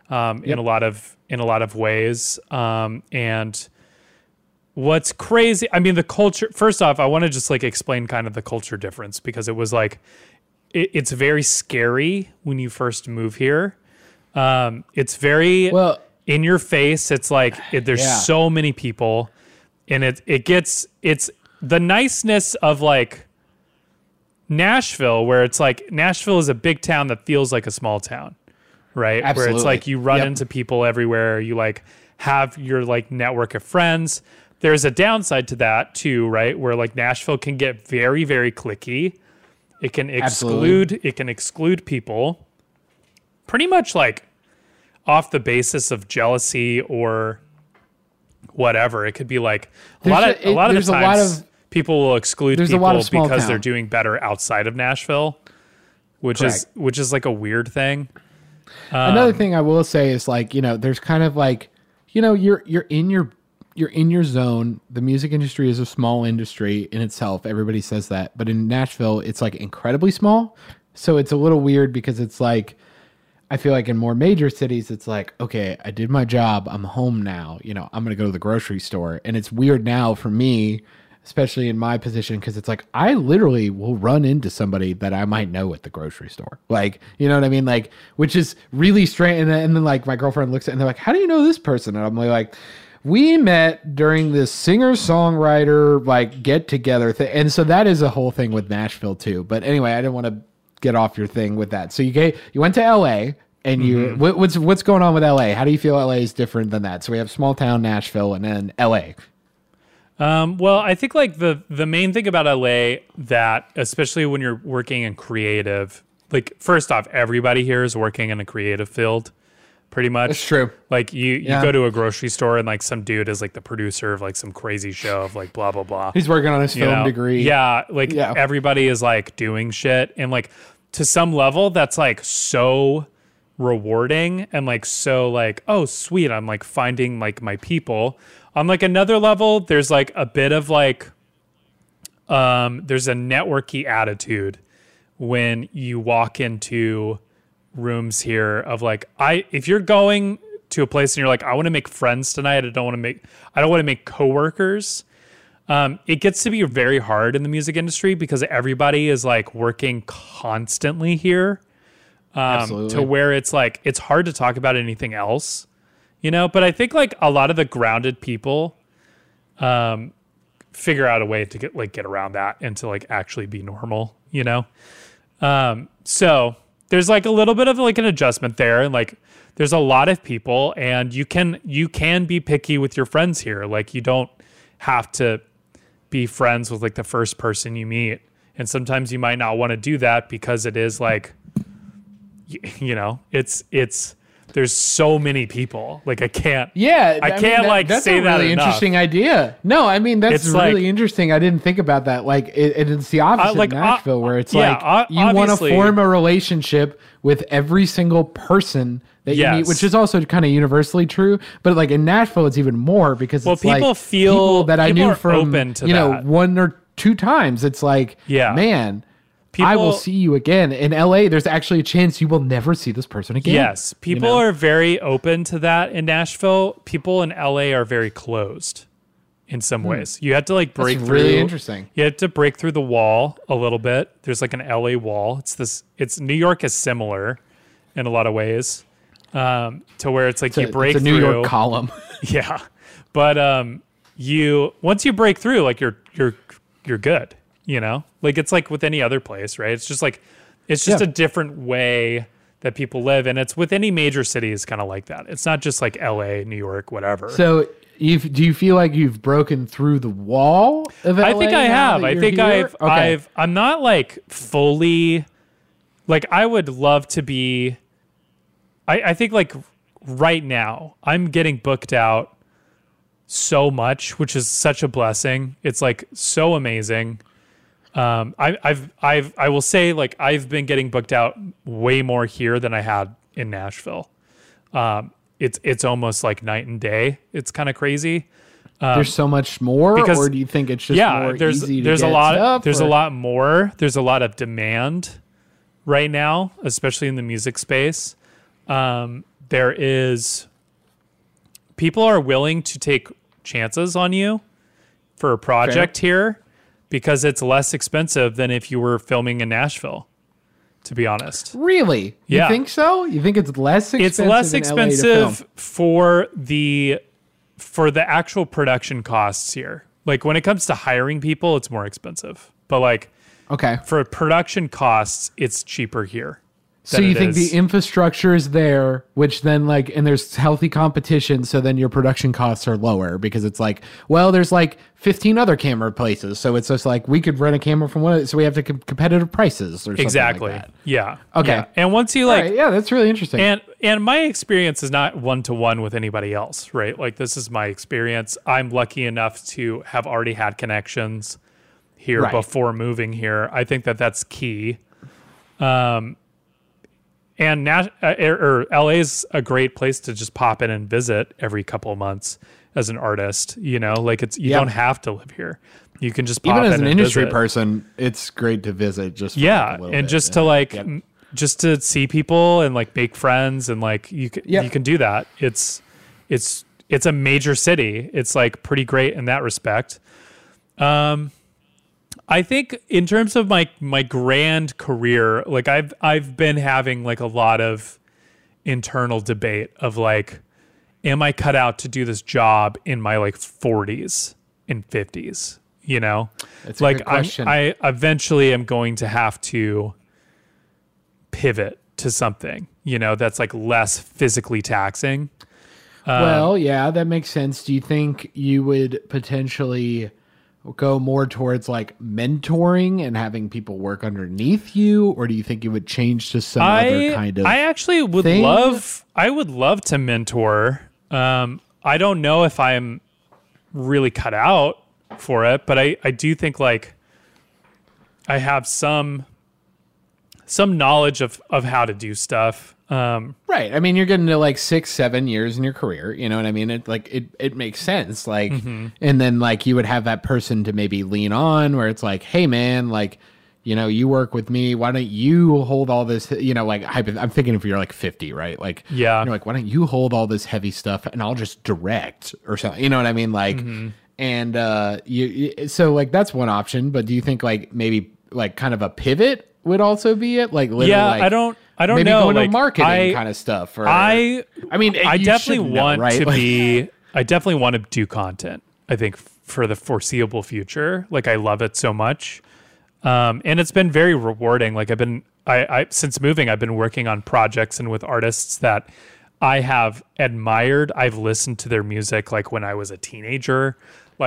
in a lot of ways. And what's crazy, I mean, the culture, first off, I want to just like explain kind of the culture difference, because it was like, it's very scary when you first move here. It's very in your face. It's like, there's so many people, and it's the niceness of like Nashville, where it's like Nashville is a big town that feels like a small town, right? Absolutely. Where it's like you run into people everywhere. You like have your like network of friends. There's a downside to that too, right? Where like Nashville can get very, very cliquey. It can exclude people pretty much like off the basis of jealousy or whatever. It could be like a lot of the times people will exclude people because they're doing better outside of Nashville, which is like a weird thing. Another thing I will say is like, there's kind of like, you're in your zone. The music industry is a small industry in itself. Everybody says that. But in Nashville, it's like incredibly small. So it's a little weird because it's like, I feel like in more major cities, it's like, okay, I did my job. I'm home now. I'm going to go to the grocery store. And it's weird now for me, especially in my position, because it's like, I literally will run into somebody that I might know at the grocery store. Like, you know what I mean? Like, which is really strange. And then like my girlfriend looks at it and they're like, how do you know this person? And I'm like, we met during this singer-songwriter like get-together thing. And so that is a whole thing with Nashville too. But anyway, I didn't want to get off your thing with that. So you went to LA, and what's going on with LA? How do you feel LA is different than that? So we have small town Nashville and then LA. Well, I think like the main thing about LA that, especially when you're working in creative, like first off, everybody here is working in a creative field. Pretty much. That's true. Like you go to a grocery store and like some dude is like the producer of like some crazy show of like blah, blah, blah. He's working on his film degree. Yeah. Like everybody is like doing shit. And like to some level that's like so rewarding and like so like, oh sweet, I'm like finding like my people. On like another level, there's like a bit of like, there's a networky attitude when you walk into rooms here of like, if you're going to a place and you're like, I want to make friends tonight, I don't want to make coworkers. It gets to be very hard in the music industry because everybody is like working constantly here, to where it's like, it's hard to talk about anything else, but I think like a lot of the grounded people, figure out a way to get around that and to like actually be normal, so there's like a little bit of like an adjustment there, and like there's a lot of people, and you can be picky with your friends here. Like you don't have to be friends with like the first person you meet, and sometimes you might not want to do that because it is like, it's there's so many people. Like I can't that's say a that really enough. Interesting idea. No, I mean that's it's really like, interesting. I didn't think about that. Like it's the opposite in Nashville, where it's like you want to form a relationship with every single person that you meet, which is also kind of universally true. But like in Nashville, it's even more because it's people like feel people that I knew from open to that. 1 or 2 times. It's like, man. I will see you again. In LA, there's actually a chance you will never see this person again. Yes, people are very open to that in Nashville. People in LA are very closed in some ways. You have to like break through. Really interesting. You have to break through the wall a little bit. There's like an LA wall. It's New York is similar in a lot of ways, to where it's like you break through. It's a New York column. Yeah, but once you break through, like you're good. Like it's like with any other place, right? It's just like, it's just a different way that people live. And it's with any major city is kind of like that. It's not just like LA, New York, whatever. So do you feel like you've broken through the wall of LA? I think I have. I think I'm not like fully, like I would love to be, I think like right now I'm getting booked out so much, which is such a blessing. It's like so amazing. I will say like I've been getting booked out way more here than I had in Nashville. It's almost like night and day. It's kind of crazy. There's so much more, or do you think it's just more easy to there's get a lot stuff, there's a lot more. There's a lot of demand right now, especially in the music space. people are willing to take chances on you for a project here because it's less expensive than if you were filming in Nashville, to be honest. Really? Yeah. You think so? You think it's less expensive? It's less expensive for the actual production costs here. Like when it comes to hiring people, it's more expensive. But like for production costs, it's cheaper here. So you think the infrastructure is there, which then like, and there's healthy competition, so then your production costs are lower because it's like, well, there's like 15 other camera places, so it's just like we could rent a camera from one, so we have to competitive prices or something exactly. like that. Yeah. Okay. Yeah. And once you like, yeah, that's really interesting. And my experience is not one-to-one with anybody else, right? Like this is my experience. I'm lucky enough to have already had connections here before moving here. I think that that's key. And LA is a great place to just pop in and visit every couple of months as an artist. You know, like you don't have to live here. You can just pop even in as an and industry visit. person, it's great to visit. Just for and a little bit. just to like just to see people and like make friends and like you can do that. It's a major city. It's like pretty great in that respect. I think in terms of my grand career, like I've been having like a lot of internal debate of like, am I cut out to do this job in my like 40s and 50s? You know, that's like I eventually am going to have to pivot to something, you know, that's like less physically taxing. Well, yeah, that makes sense. Do you think you would potentially go more towards like mentoring and having people work underneath you, or do you think you would change to some other kind of I actually would thing? I would love to mentor. I don't know if I'm really cut out for it, but I do think like I have some knowledge of how to do stuff. Right. I mean, you're getting to like 6-7 years in your career. You know what I mean? It makes sense. Like, and then like you would have that person to maybe lean on where it's like, hey man, like, you know, you work with me. Why don't you hold all this, you know, like I'm thinking if you're like 50, right? Like, yeah, you're like, why don't you hold all this heavy stuff and I'll just direct or something, you know what I mean? Like, and, so like, that's one option, but do you think like maybe like kind of a pivot would also be it? Like, literally, yeah, like, I don't maybe know. Going like to marketing kind of stuff. Or, I mean, I definitely want right? to like, be. I definitely want to do content. I think for the foreseeable future. Like I love it so much, and it's been very rewarding. Like I since moving, I've been working on projects and with artists that I have admired. I've listened to their music like when I was a teenager.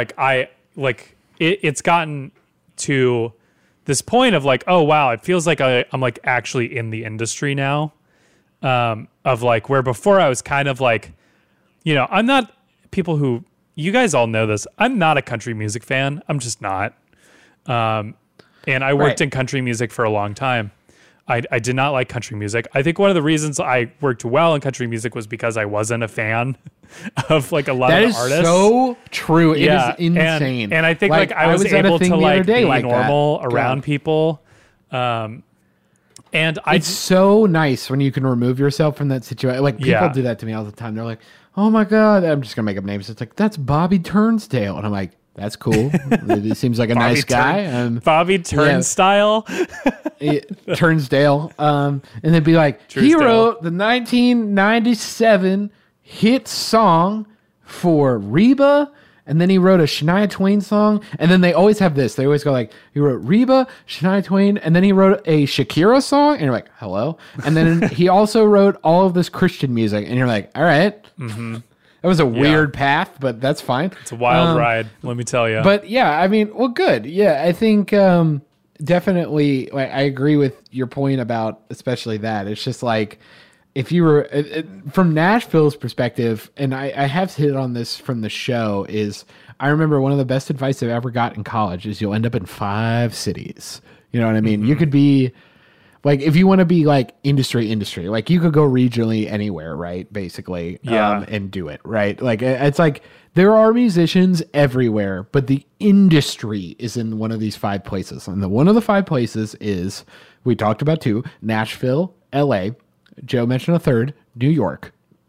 It's gotten to this point of like, oh wow, it feels like I'm like actually in the industry now, of like where before I was kind of like, you know, I'm not people who, you guys all know this, I'm not a country music fan. I'm just not. And I worked in country music for a long time. I did not like country music. I think one of the reasons I worked well in country music was because I wasn't a fan of like a lot of the artists. That is so true. It is insane. And I think like I was able to like be like normal around people. And it's so nice when you can remove yourself from that situation. Like people do that to me all the time. They're like, oh my God, I'm just gonna make up names. It's like, that's Bobby Turnstile. And I'm like, that's cool. He seems like a nice guy. Bobby Turnstile. Turnsdale. And they'd be like, he wrote the 1997 hit song for Reba, and then he wrote a Shania Twain song, and then they always have this. They always go like, he wrote Reba, Shania Twain, and then he wrote a Shakira song, and you're like, hello? And then he also wrote all of this Christian music, and you're like, all right. Mm-hmm. That was a weird path, but that's fine. It's a wild ride, let me tell you. But yeah, I mean, well, good. Yeah, I think definitely, like, I agree with your point about especially that. It's just like, if you were, from Nashville's perspective, and I have hit on this from the show, is I remember one of the best advice I've ever got in college is you'll end up in 5 cities. You know what I mean? Mm-hmm. You could be, like, if you want to be like industry, like you could go regionally anywhere, right? Basically, and do it, right? Like, it's like there are musicians everywhere, but the industry is in one of these 5 places. And one of the 5 places is, we talked about 2, Nashville, LA. Joe mentioned a third, New York.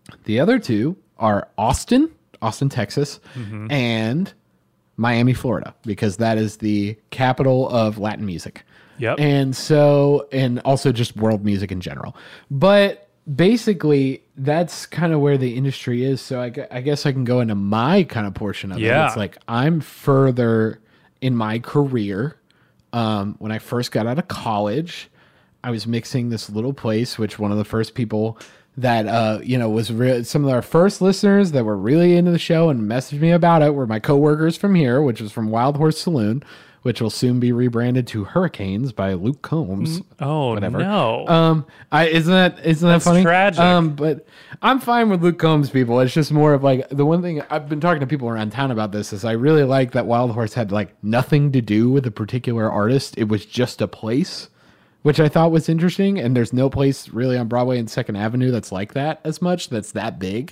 The other two are Austin, Texas, and Miami, Florida, because that is the capital of Latin music. Yep. And also just world music in general. But basically, that's kind of where the industry is. So I guess I can go into my kind of portion of it. It's like I'm further in my career. When I first got out of college, I was mixing this little place, which one of the first people that, was some of our first listeners that were really into the show and messaged me about it were my coworkers from here, which was from Wild Horse Saloon, which will soon be rebranded to Hurricanes by Luke Combs. Oh, whatever. No. Isn't that funny? Tragic. But I'm fine with Luke Combs, people. It's just more of like the one thing I've been talking to people around town about this is I really like that Wild Horse had like nothing to do with a particular artist. It was just a place, which I thought was interesting. And there's no place really on Broadway and 2nd Avenue that's like that as much. That's that big.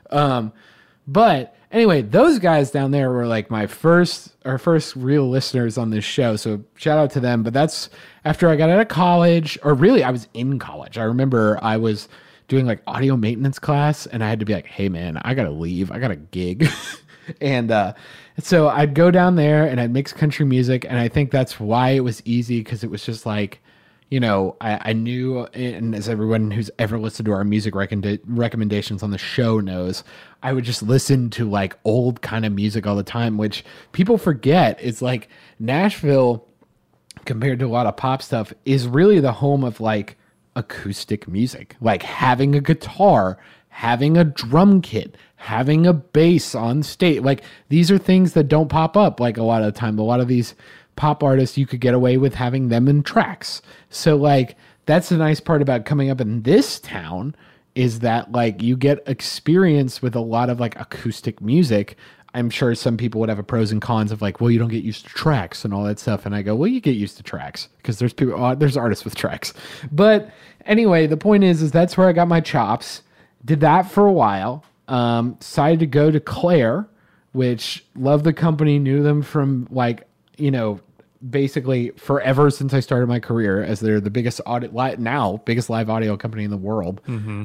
But anyway, those guys down there were like our first real listeners on this show. So shout out to them. But that's after I got out of college, or really I was in college. I remember I was doing like audio maintenance class and I had to be like, hey man, I got to leave. I got a gig. And so I'd go down there and I'd mix country music. And I think that's why it was easy, because it was just like, I knew, and as everyone who's ever listened to our music recommendations on the show knows, I would just listen to like old kind of music all the time, which people forget. It's like Nashville, compared to a lot of pop stuff, is really the home of like acoustic music, like having a guitar, having a drum kit, having a bass on stage. Like these are things that don't pop up like a lot of the time. A lot of these pop artists, you could get away with having them in tracks. So like that's the nice part about coming up in this town, is that like you get experience with a lot of like acoustic music. I'm sure some people would have a pros and cons of like, well, you don't get used to tracks and all that stuff. And I go, well, you get used to tracks because there's artists with tracks. But anyway, the point is that's where I got my chops. Did that for a while. Decided to go to Claire, which loved the company, knew them from like, basically forever since I started my career, as they're the biggest biggest live audio company in the world.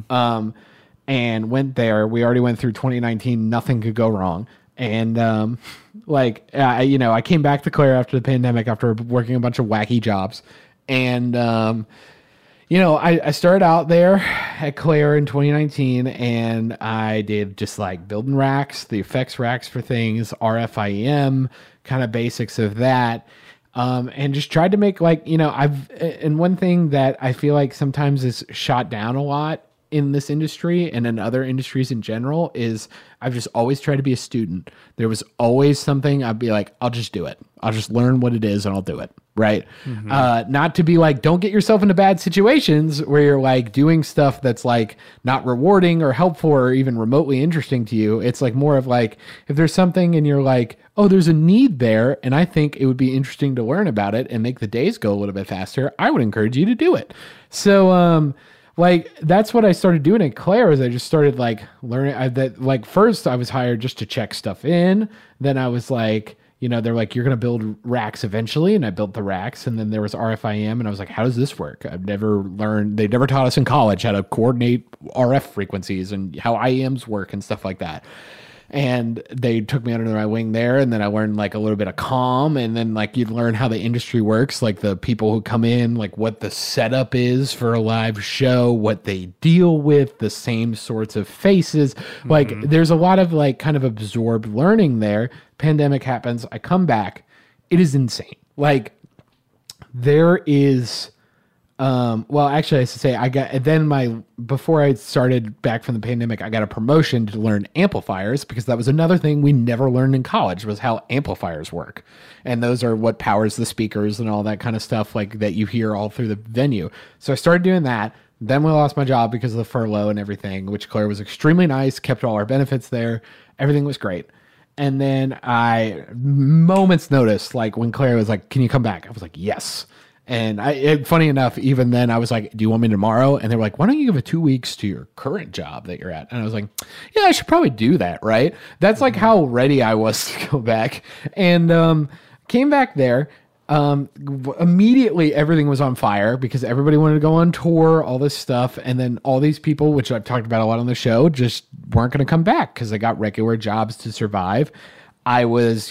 And went there. We already went through 2019. Nothing could go wrong. And I came back to Claire after the pandemic, after working a bunch of wacky jobs. And, I started out there at Claire in 2019, and I did just like building racks, the effects racks for things, RFIM, kind of basics of that. And just tried to make and one thing that I feel like sometimes is shot down a lot in this industry and in other industries in general is I've just always tried to be a student. There was always something I'd be like, I'll just do it. I'll just learn what it is and I'll do it. Right. Not to be like, don't get yourself into bad situations where you're like doing stuff that's like not rewarding or helpful or even remotely interesting to you. It's like more of like, if there's something and you're like, oh, there's a need there, and I think it would be interesting to learn about it and make the days go a little bit faster, I would encourage you to do it. So, that's what I started doing at Claire, is I just started like learning first I was hired just to check stuff in. Then I was like, they're like, you're going to build racks eventually. And I built the racks, and then there was RFIM, and I was like, how does this work? I've never learned, they never taught us in college how to coordinate RF frequencies and how IEMs work and stuff like that. And they took me under my wing there. And then I learned like a little bit of comm. And then like you'd learn how the industry works, like the people who come in, like what the setup is for a live show, what they deal with, the same sorts of faces. Like there's a lot of like kind of absorbed learning there. Pandemic happens. I come back. It is insane. Like there is... actually, I should say before I started back from the pandemic, I got a promotion to learn amplifiers, because that was another thing we never learned in college, was how amplifiers work. And those are what powers the speakers and all that kind of stuff like that you hear all through the venue. So I started doing that. Then we lost my job because of the furlough and everything, which Claire was extremely nice, kept all our benefits there. Everything was great. And then moments notice, like when Claire was like, can you come back? I was like, yes. And funny enough, even then I was like, do you want me tomorrow? And they were like, why don't you give it 2 weeks to your current job that you're at? And I was like, yeah, I should probably do that. Right. That's like how ready I was to go back, and came back there. Immediately everything was on fire because everybody wanted to go on tour, all this stuff. And then all these people, which I've talked about a lot on the show, just weren't going to come back because they got regular jobs to survive. I was,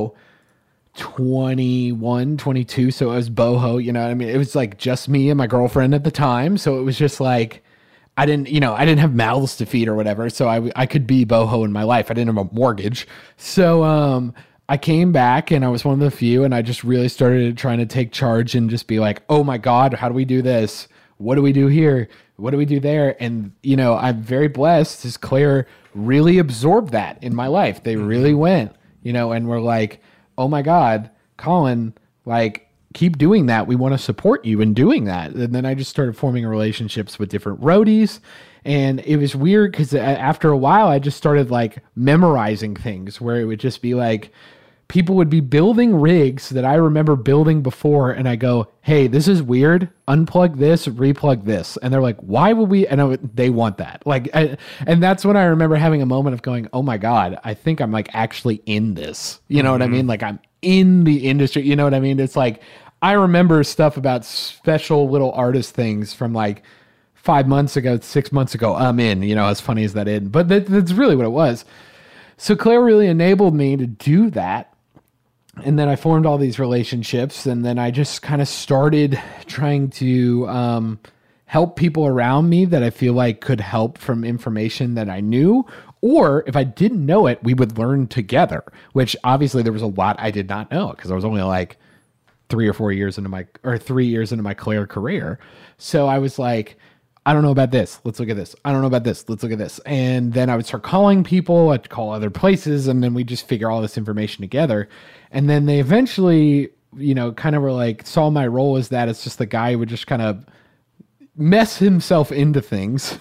21, 22. So it was boho, you know what I mean? It was like just me and my girlfriend at the time. So it was just like, I didn't have mouths to feed or whatever. So I could be boho in my life. I didn't have a mortgage. So, I came back and I was one of the few, and I just really started trying to take charge and just be like, oh my God, how do we do this? What do we do here? What do we do there? And, I'm very blessed as Claire really absorbed that in my life. They really went, and were like, oh my God, Colin, like, keep doing that. We want to support you in doing that. And then I just started forming relationships with different roadies. And it was weird because after a while, I just started like memorizing things where it would just be like, people would be building rigs that I remember building before. And I go, hey, this is weird. Unplug this, replug this. And they're like, why would we? And they want that. And that's when I remember having a moment of going, oh my God, I think I'm like actually in this. You know what I mean? Like I'm in the industry. You know what I mean? It's like, I remember stuff about special little artist things from like 5 months ago, 6 months ago. I'm in, as funny as that is. But that's really what it was. So Claire really enabled me to do that. And then I formed all these relationships, and then I just kind of started trying to help people around me that I feel like could help from information that I knew. Or if I didn't know it, we would learn together, which obviously there was a lot I did not know because I was only like 3 years into my Claire career. So I was like, I don't know about this. Let's look at this. I don't know about this. Let's look at this. And then I would start calling people. I'd call other places, and then we just figure all this information together. And then they eventually, kind of were like, saw my role as that. It's just the guy who would just kind of mess himself into things,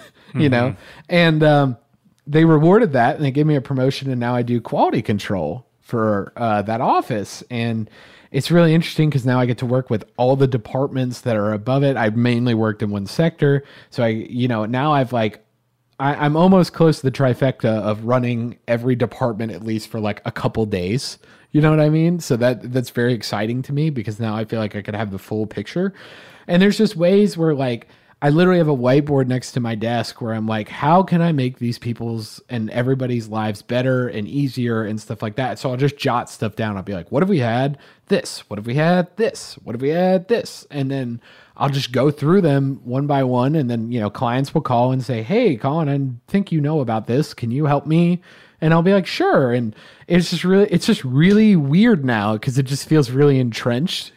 and they rewarded that, and they gave me a promotion, and now I do quality control for that office. And it's really interesting because now I get to work with all the departments that are above it. I've mainly worked in one sector. So now I've like, I'm almost close to the trifecta of running every department at least for like a couple days. You know what I mean? So that's very exciting to me because now I feel like I could have the full picture. And there's just ways where like, I literally have a whiteboard next to my desk where I'm like, how can I make these people's and everybody's lives better and easier and stuff like that? So I'll just jot stuff down. I'll be like, what if we had this? What if we had this? What if we had this? And then I'll just go through them one by one. And then, clients will call and say, hey, Colin, I think you know about this. Can you help me? And I'll be like, sure. And it's just really weird now because it just feels really entrenched,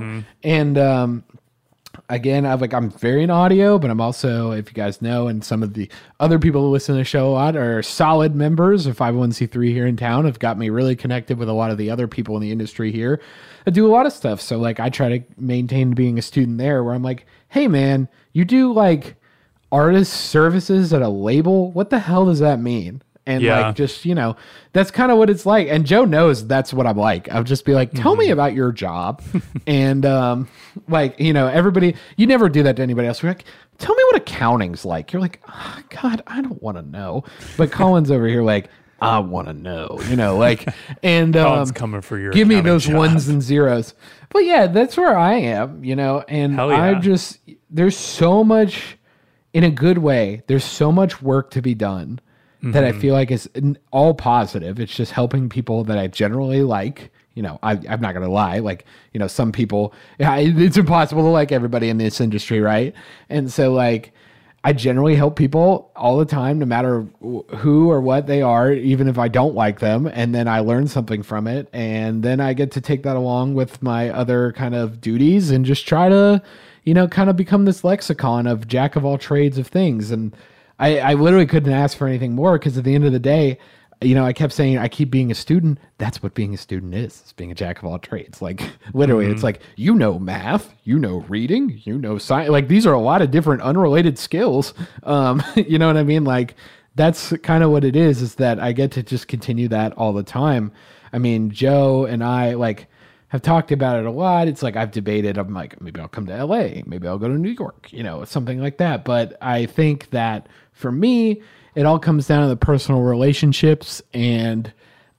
And, again, I'm very in audio, but I'm also, if you guys know, and some of the other people who listen to the show a lot are solid members of 501c3 here in town, have got me really connected with a lot of the other people in the industry here that do a lot of stuff. So like I try to maintain being a student there where I'm like, hey man, you do like artist services at a label? What the hell does that mean? And like, just, that's kind of what it's like. And Joe knows that's what I'm like. I'll just be like, tell me about your job. And everybody, you never do that to anybody else. We're like, tell me what accounting's like. You're like, oh, God, I don't want to know. But Colin's over here like, I want to know, and Colin's coming for your give me those job. Ones and zeros. But yeah, that's where I am, and I just, there's so much, in a good way, there's so much work to be done that I feel like is all positive. It's just helping people that I generally like. I'm not going to lie. Like, some people, it's impossible to like everybody in this industry, right? And so, like, I generally help people all the time, no matter who or what they are, even if I don't like them. And then I learn something from it. And then I get to take that along with my other kind of duties and just try to, kind of become this lexicon of jack of all trades of things. And I literally couldn't ask for anything more because at the end of the day, I kept saying I keep being a student. That's what being a student is. It's being a jack of all trades. Like literally, it's like, math, reading, science. Like these are a lot of different unrelated skills. You know what I mean? Like that's kind of what it is that I get to just continue that all the time. I mean, Joe and I have talked about it a lot. It's like I've debated. I'm like, maybe I'll come to LA. Maybe I'll go to New York, something like that. But I think that for me, it all comes down to the personal relationships. And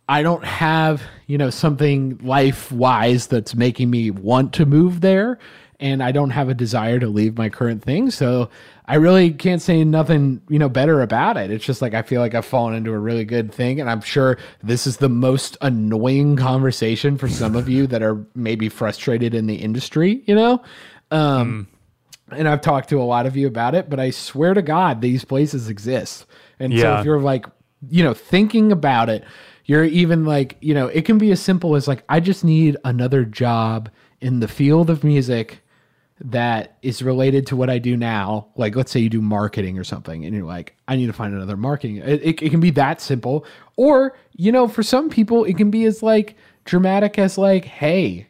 I don't have, something life-wise that's making me want to move there, and I don't have a desire to leave my current thing. So I really can't say nothing, better about it. It's just like I feel like I've fallen into a really good thing, and I'm sure this is the most annoying conversation for some of you that are maybe frustrated in the industry, And I've talked to a lot of you about it, but I swear to God, these places exist. And so if you're like, thinking about it, you're even like, it can be as simple as like, I just need another job in the field of music that is related to what I do now. Like, let's say you do marketing or something, and you're like, I need to find another marketing. It can be that simple. Or, for some people, it can be as like dramatic as like, hey,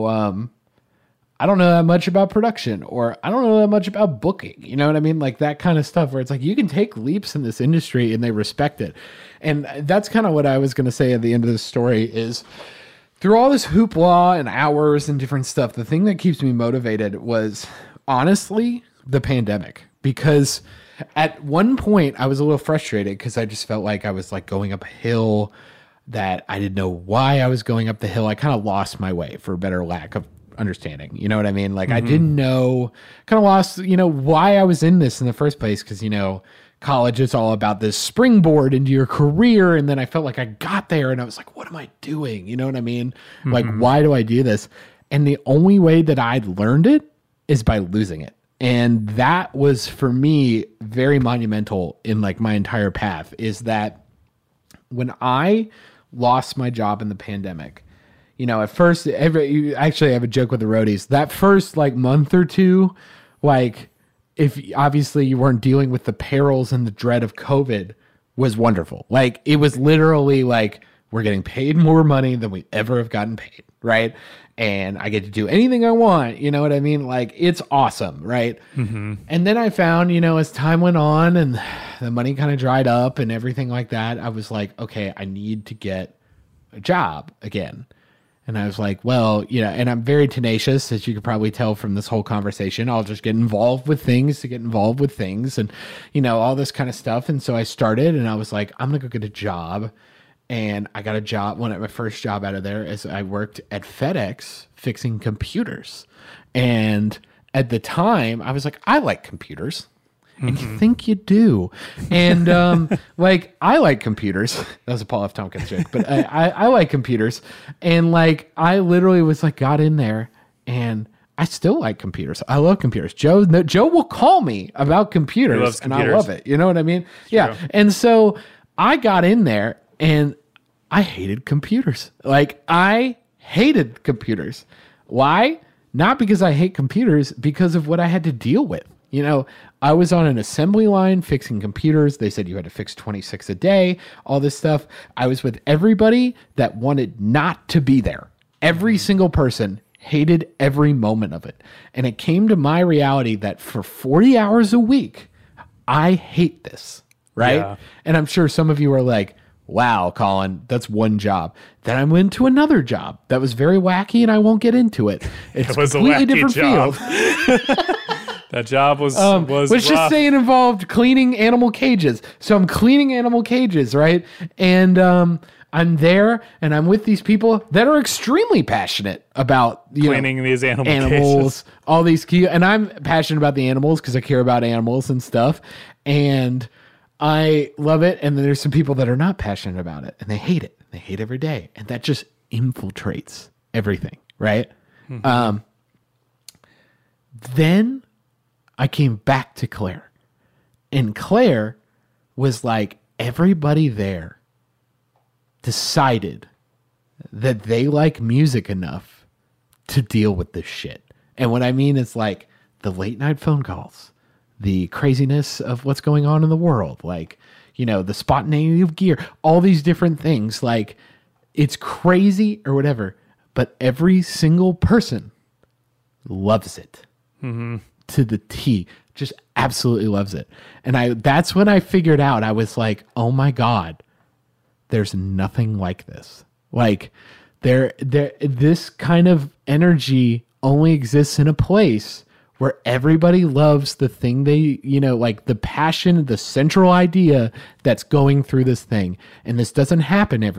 I don't know that much about production, or I don't know that much about booking. You know what I mean? Like that kind of stuff where it's like you can take leaps in this industry and they respect it. And that's kind of what I was going to say at the end of this story is through all this hoopla and hours and different stuff, the thing that keeps me motivated was honestly the pandemic. Because at one point I was a little frustrated because I just felt like I was like going up a hill that I didn't know why I was going up the hill. I kind of lost my way, for a better lack of understanding. You know what I mean? Like I didn't know, kind of lost, why I was in this in the first place. Cause college is all about this springboard into your career. And then I felt like I got there and I was like, what am I doing? You know what I mean? Like, why do I do this? And the only way that I'd learned it is by losing it. And that was for me very monumental in like my entire path, is that when I lost my job in the pandemic, at first, actually, I have a joke with the roadies. That first like month or two, like if obviously you weren't dealing with the perils and the dread of COVID, was wonderful. Like it was literally like we're getting paid more money than we ever have gotten paid, right? And I get to do anything I want. You know what I mean? Like it's awesome, right? And then I found, as time went on and the money kind of dried up and everything like that, I was like, okay, I need to get a job again. And I was like, well, and I'm very tenacious, as you could probably tell from this whole conversation. I'll just get involved with things to get involved with things and, all this kind of stuff. And so I started and I was like, I'm going to go get a job. And I got a job. My first job out of there is I worked at FedEx fixing computers. And at the time, I was like, I like computers. And you think you do. And like, I like computers. That was a Paul F. Tompkins joke, but I like computers. And like, I literally was like, got in there and I still like computers. I love computers. Joe will call me about computers and I love it. You know what I mean? Yeah. And so I got in there and I hated computers. Like I hated computers. Why? Not because I hate computers, because of what I had to deal with. I was on an assembly line fixing computers. They said you had to fix 26 a day, all this stuff. I was with everybody that wanted not to be there. Every single person hated every moment of it. And it came to my reality that for 40 hours a week, I hate this, right? Yeah. And I'm sure some of you are like, wow, Colin, that's one job. Then I went to another job that was very wacky and I won't get into it. It's a completely different field. That job was let's rough. Just say it involved cleaning animal cages. So I'm cleaning animal cages, right? And I'm there and I'm with these people that are extremely passionate about cleaning these animals, cages. All these key. And I'm passionate about the animals because I care about animals and stuff. And I love it. And then there's some people that are not passionate about it and they hate it. They hate every day. And that just infiltrates everything, right? Then I came back to Claire. And Claire was like, everybody there decided that they like music enough to deal with this shit. And what I mean is like the late night phone calls, the craziness of what's going on in the world, like, the spontaneity of gear, all these different things. Like, it's crazy or whatever, but every single person loves it. To the T, just absolutely loves it. And that's when I figured out, I was like, oh my God, there's nothing like this. Like this kind of energy only exists in a place where everybody loves the thing they, like the passion, the central idea that's going through this thing. And this doesn't happen everywhere.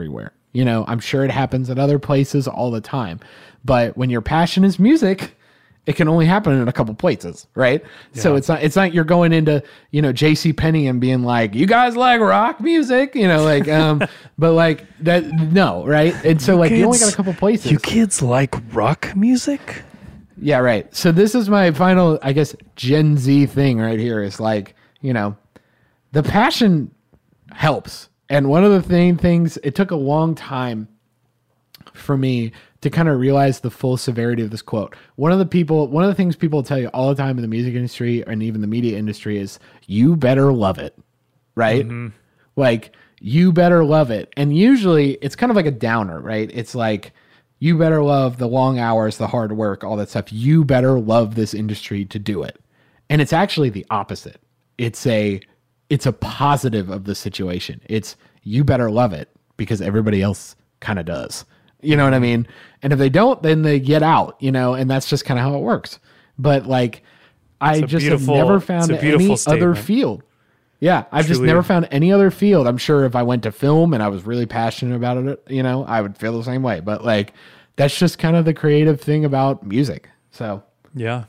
You know, I'm sure it happens at other places all the time. But when your passion is music, it can only happen in a couple places, right? Yeah. So it's not you're going into, you know, JCPenney and being like, you guys like rock music, you know, like, but like that, no, right? And so like you only got a couple places. You kids like rock music? Yeah, right. So this is my final, I guess, Gen Z thing right here is like, you know, the passion helps. And one of the things, it took a long time for me to kind of realize the full severity of this quote. One of the things people tell you all the time in the music industry and even the media industry is you better love it, right? Mm-hmm. Like you better love it. And usually it's kind of like a downer, right? It's like, you better love the long hours, the hard work, all that stuff. You better love this industry to do it. And it's actually the opposite. It's a positive of the situation. It's you better love it because everybody else kind of does. You know what I mean? And if they don't, then they get out, you know, and that's just kind of how it works. But like, I just have never found any other field. Yeah, I've just never found any other field. I'm sure if I went to film and I was really passionate about it, you know, I would feel the same way. But like, that's just kind of the creative thing about music. So yeah.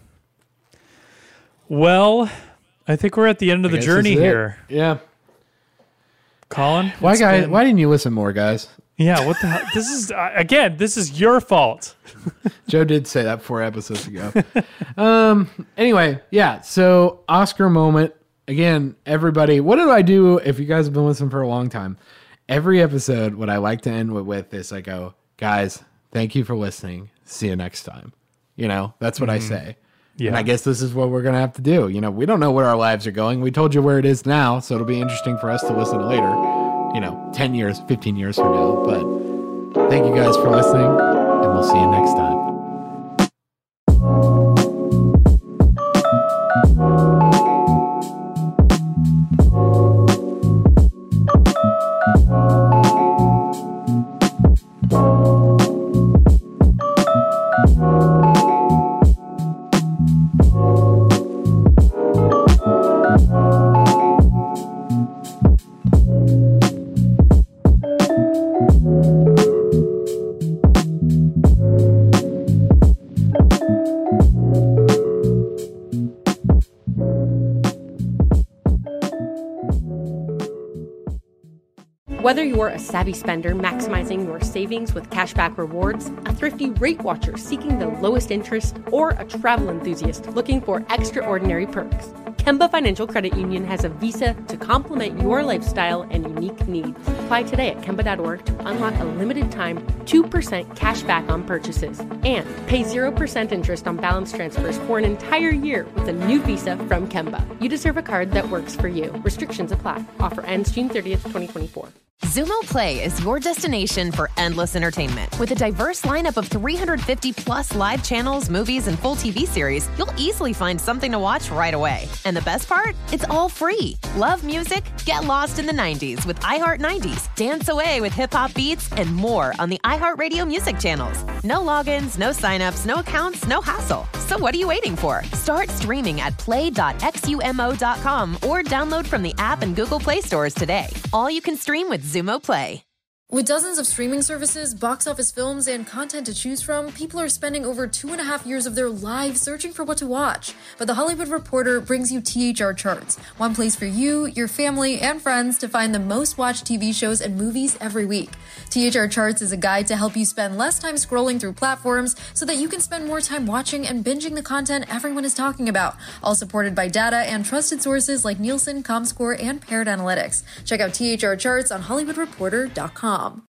Well, I think we're at the end of the journey here. Yeah. Colin, why didn't you listen more, guys? Yeah, what the hell? This is again, this is your fault. Joe did say that 4 episodes ago. Anyway, yeah. So Oscar moment. Again, everybody, what do I do if you guys have been listening for a long time? Every episode, what I like to end with is I go, guys, thank you for listening. See you next time. You know, that's what I say. Yeah. And I guess this is what we're going to have to do. You know, we don't know where our lives are going. We told you where it is now, so it'll be interesting for us to listen later, you know, 10 years, 15 years from now. But thank you guys for listening, and we'll see you next time. Whether you're a savvy spender maximizing your savings with cashback rewards, a thrifty rate watcher seeking the lowest interest, or a travel enthusiast looking for extraordinary perks, Kemba Financial Credit Union has a visa to complement your lifestyle and unique needs. Apply today at Kemba.org to unlock a limited time 2% cash back on purchases and pay 0% interest on balance transfers for an entire year with a new visa from Kemba. You deserve a card that works for you. Restrictions apply. Offer ends June 30th, 2024. Xumo Play is your destination for endless entertainment. With a diverse lineup of 350 plus live channels, movies, and full TV series, you'll easily find something to watch right away. And the best part? It's all free. Love music? Get lost in the 90s with iHeart 90s. Dance away with hip-hop beats and more on the iHeartRadio music channels. No logins, no signups, no accounts, no hassle. So what are you waiting for? Start streaming at play.xumo.com or download from the app and Google Play stores today. All you can stream with Xumo Play. With dozens of streaming services, box office films, and content to choose from, people are spending over 2.5 years of their lives searching for what to watch. But The Hollywood Reporter brings you THR Charts, one place for you, your family, and friends to find the most watched TV shows and movies every week. THR Charts is a guide to help you spend less time scrolling through platforms so that you can spend more time watching and binging the content everyone is talking about, all supported by data and trusted sources like Nielsen, Comscore, and Paired Analytics. Check out THR Charts on HollywoodReporter.com.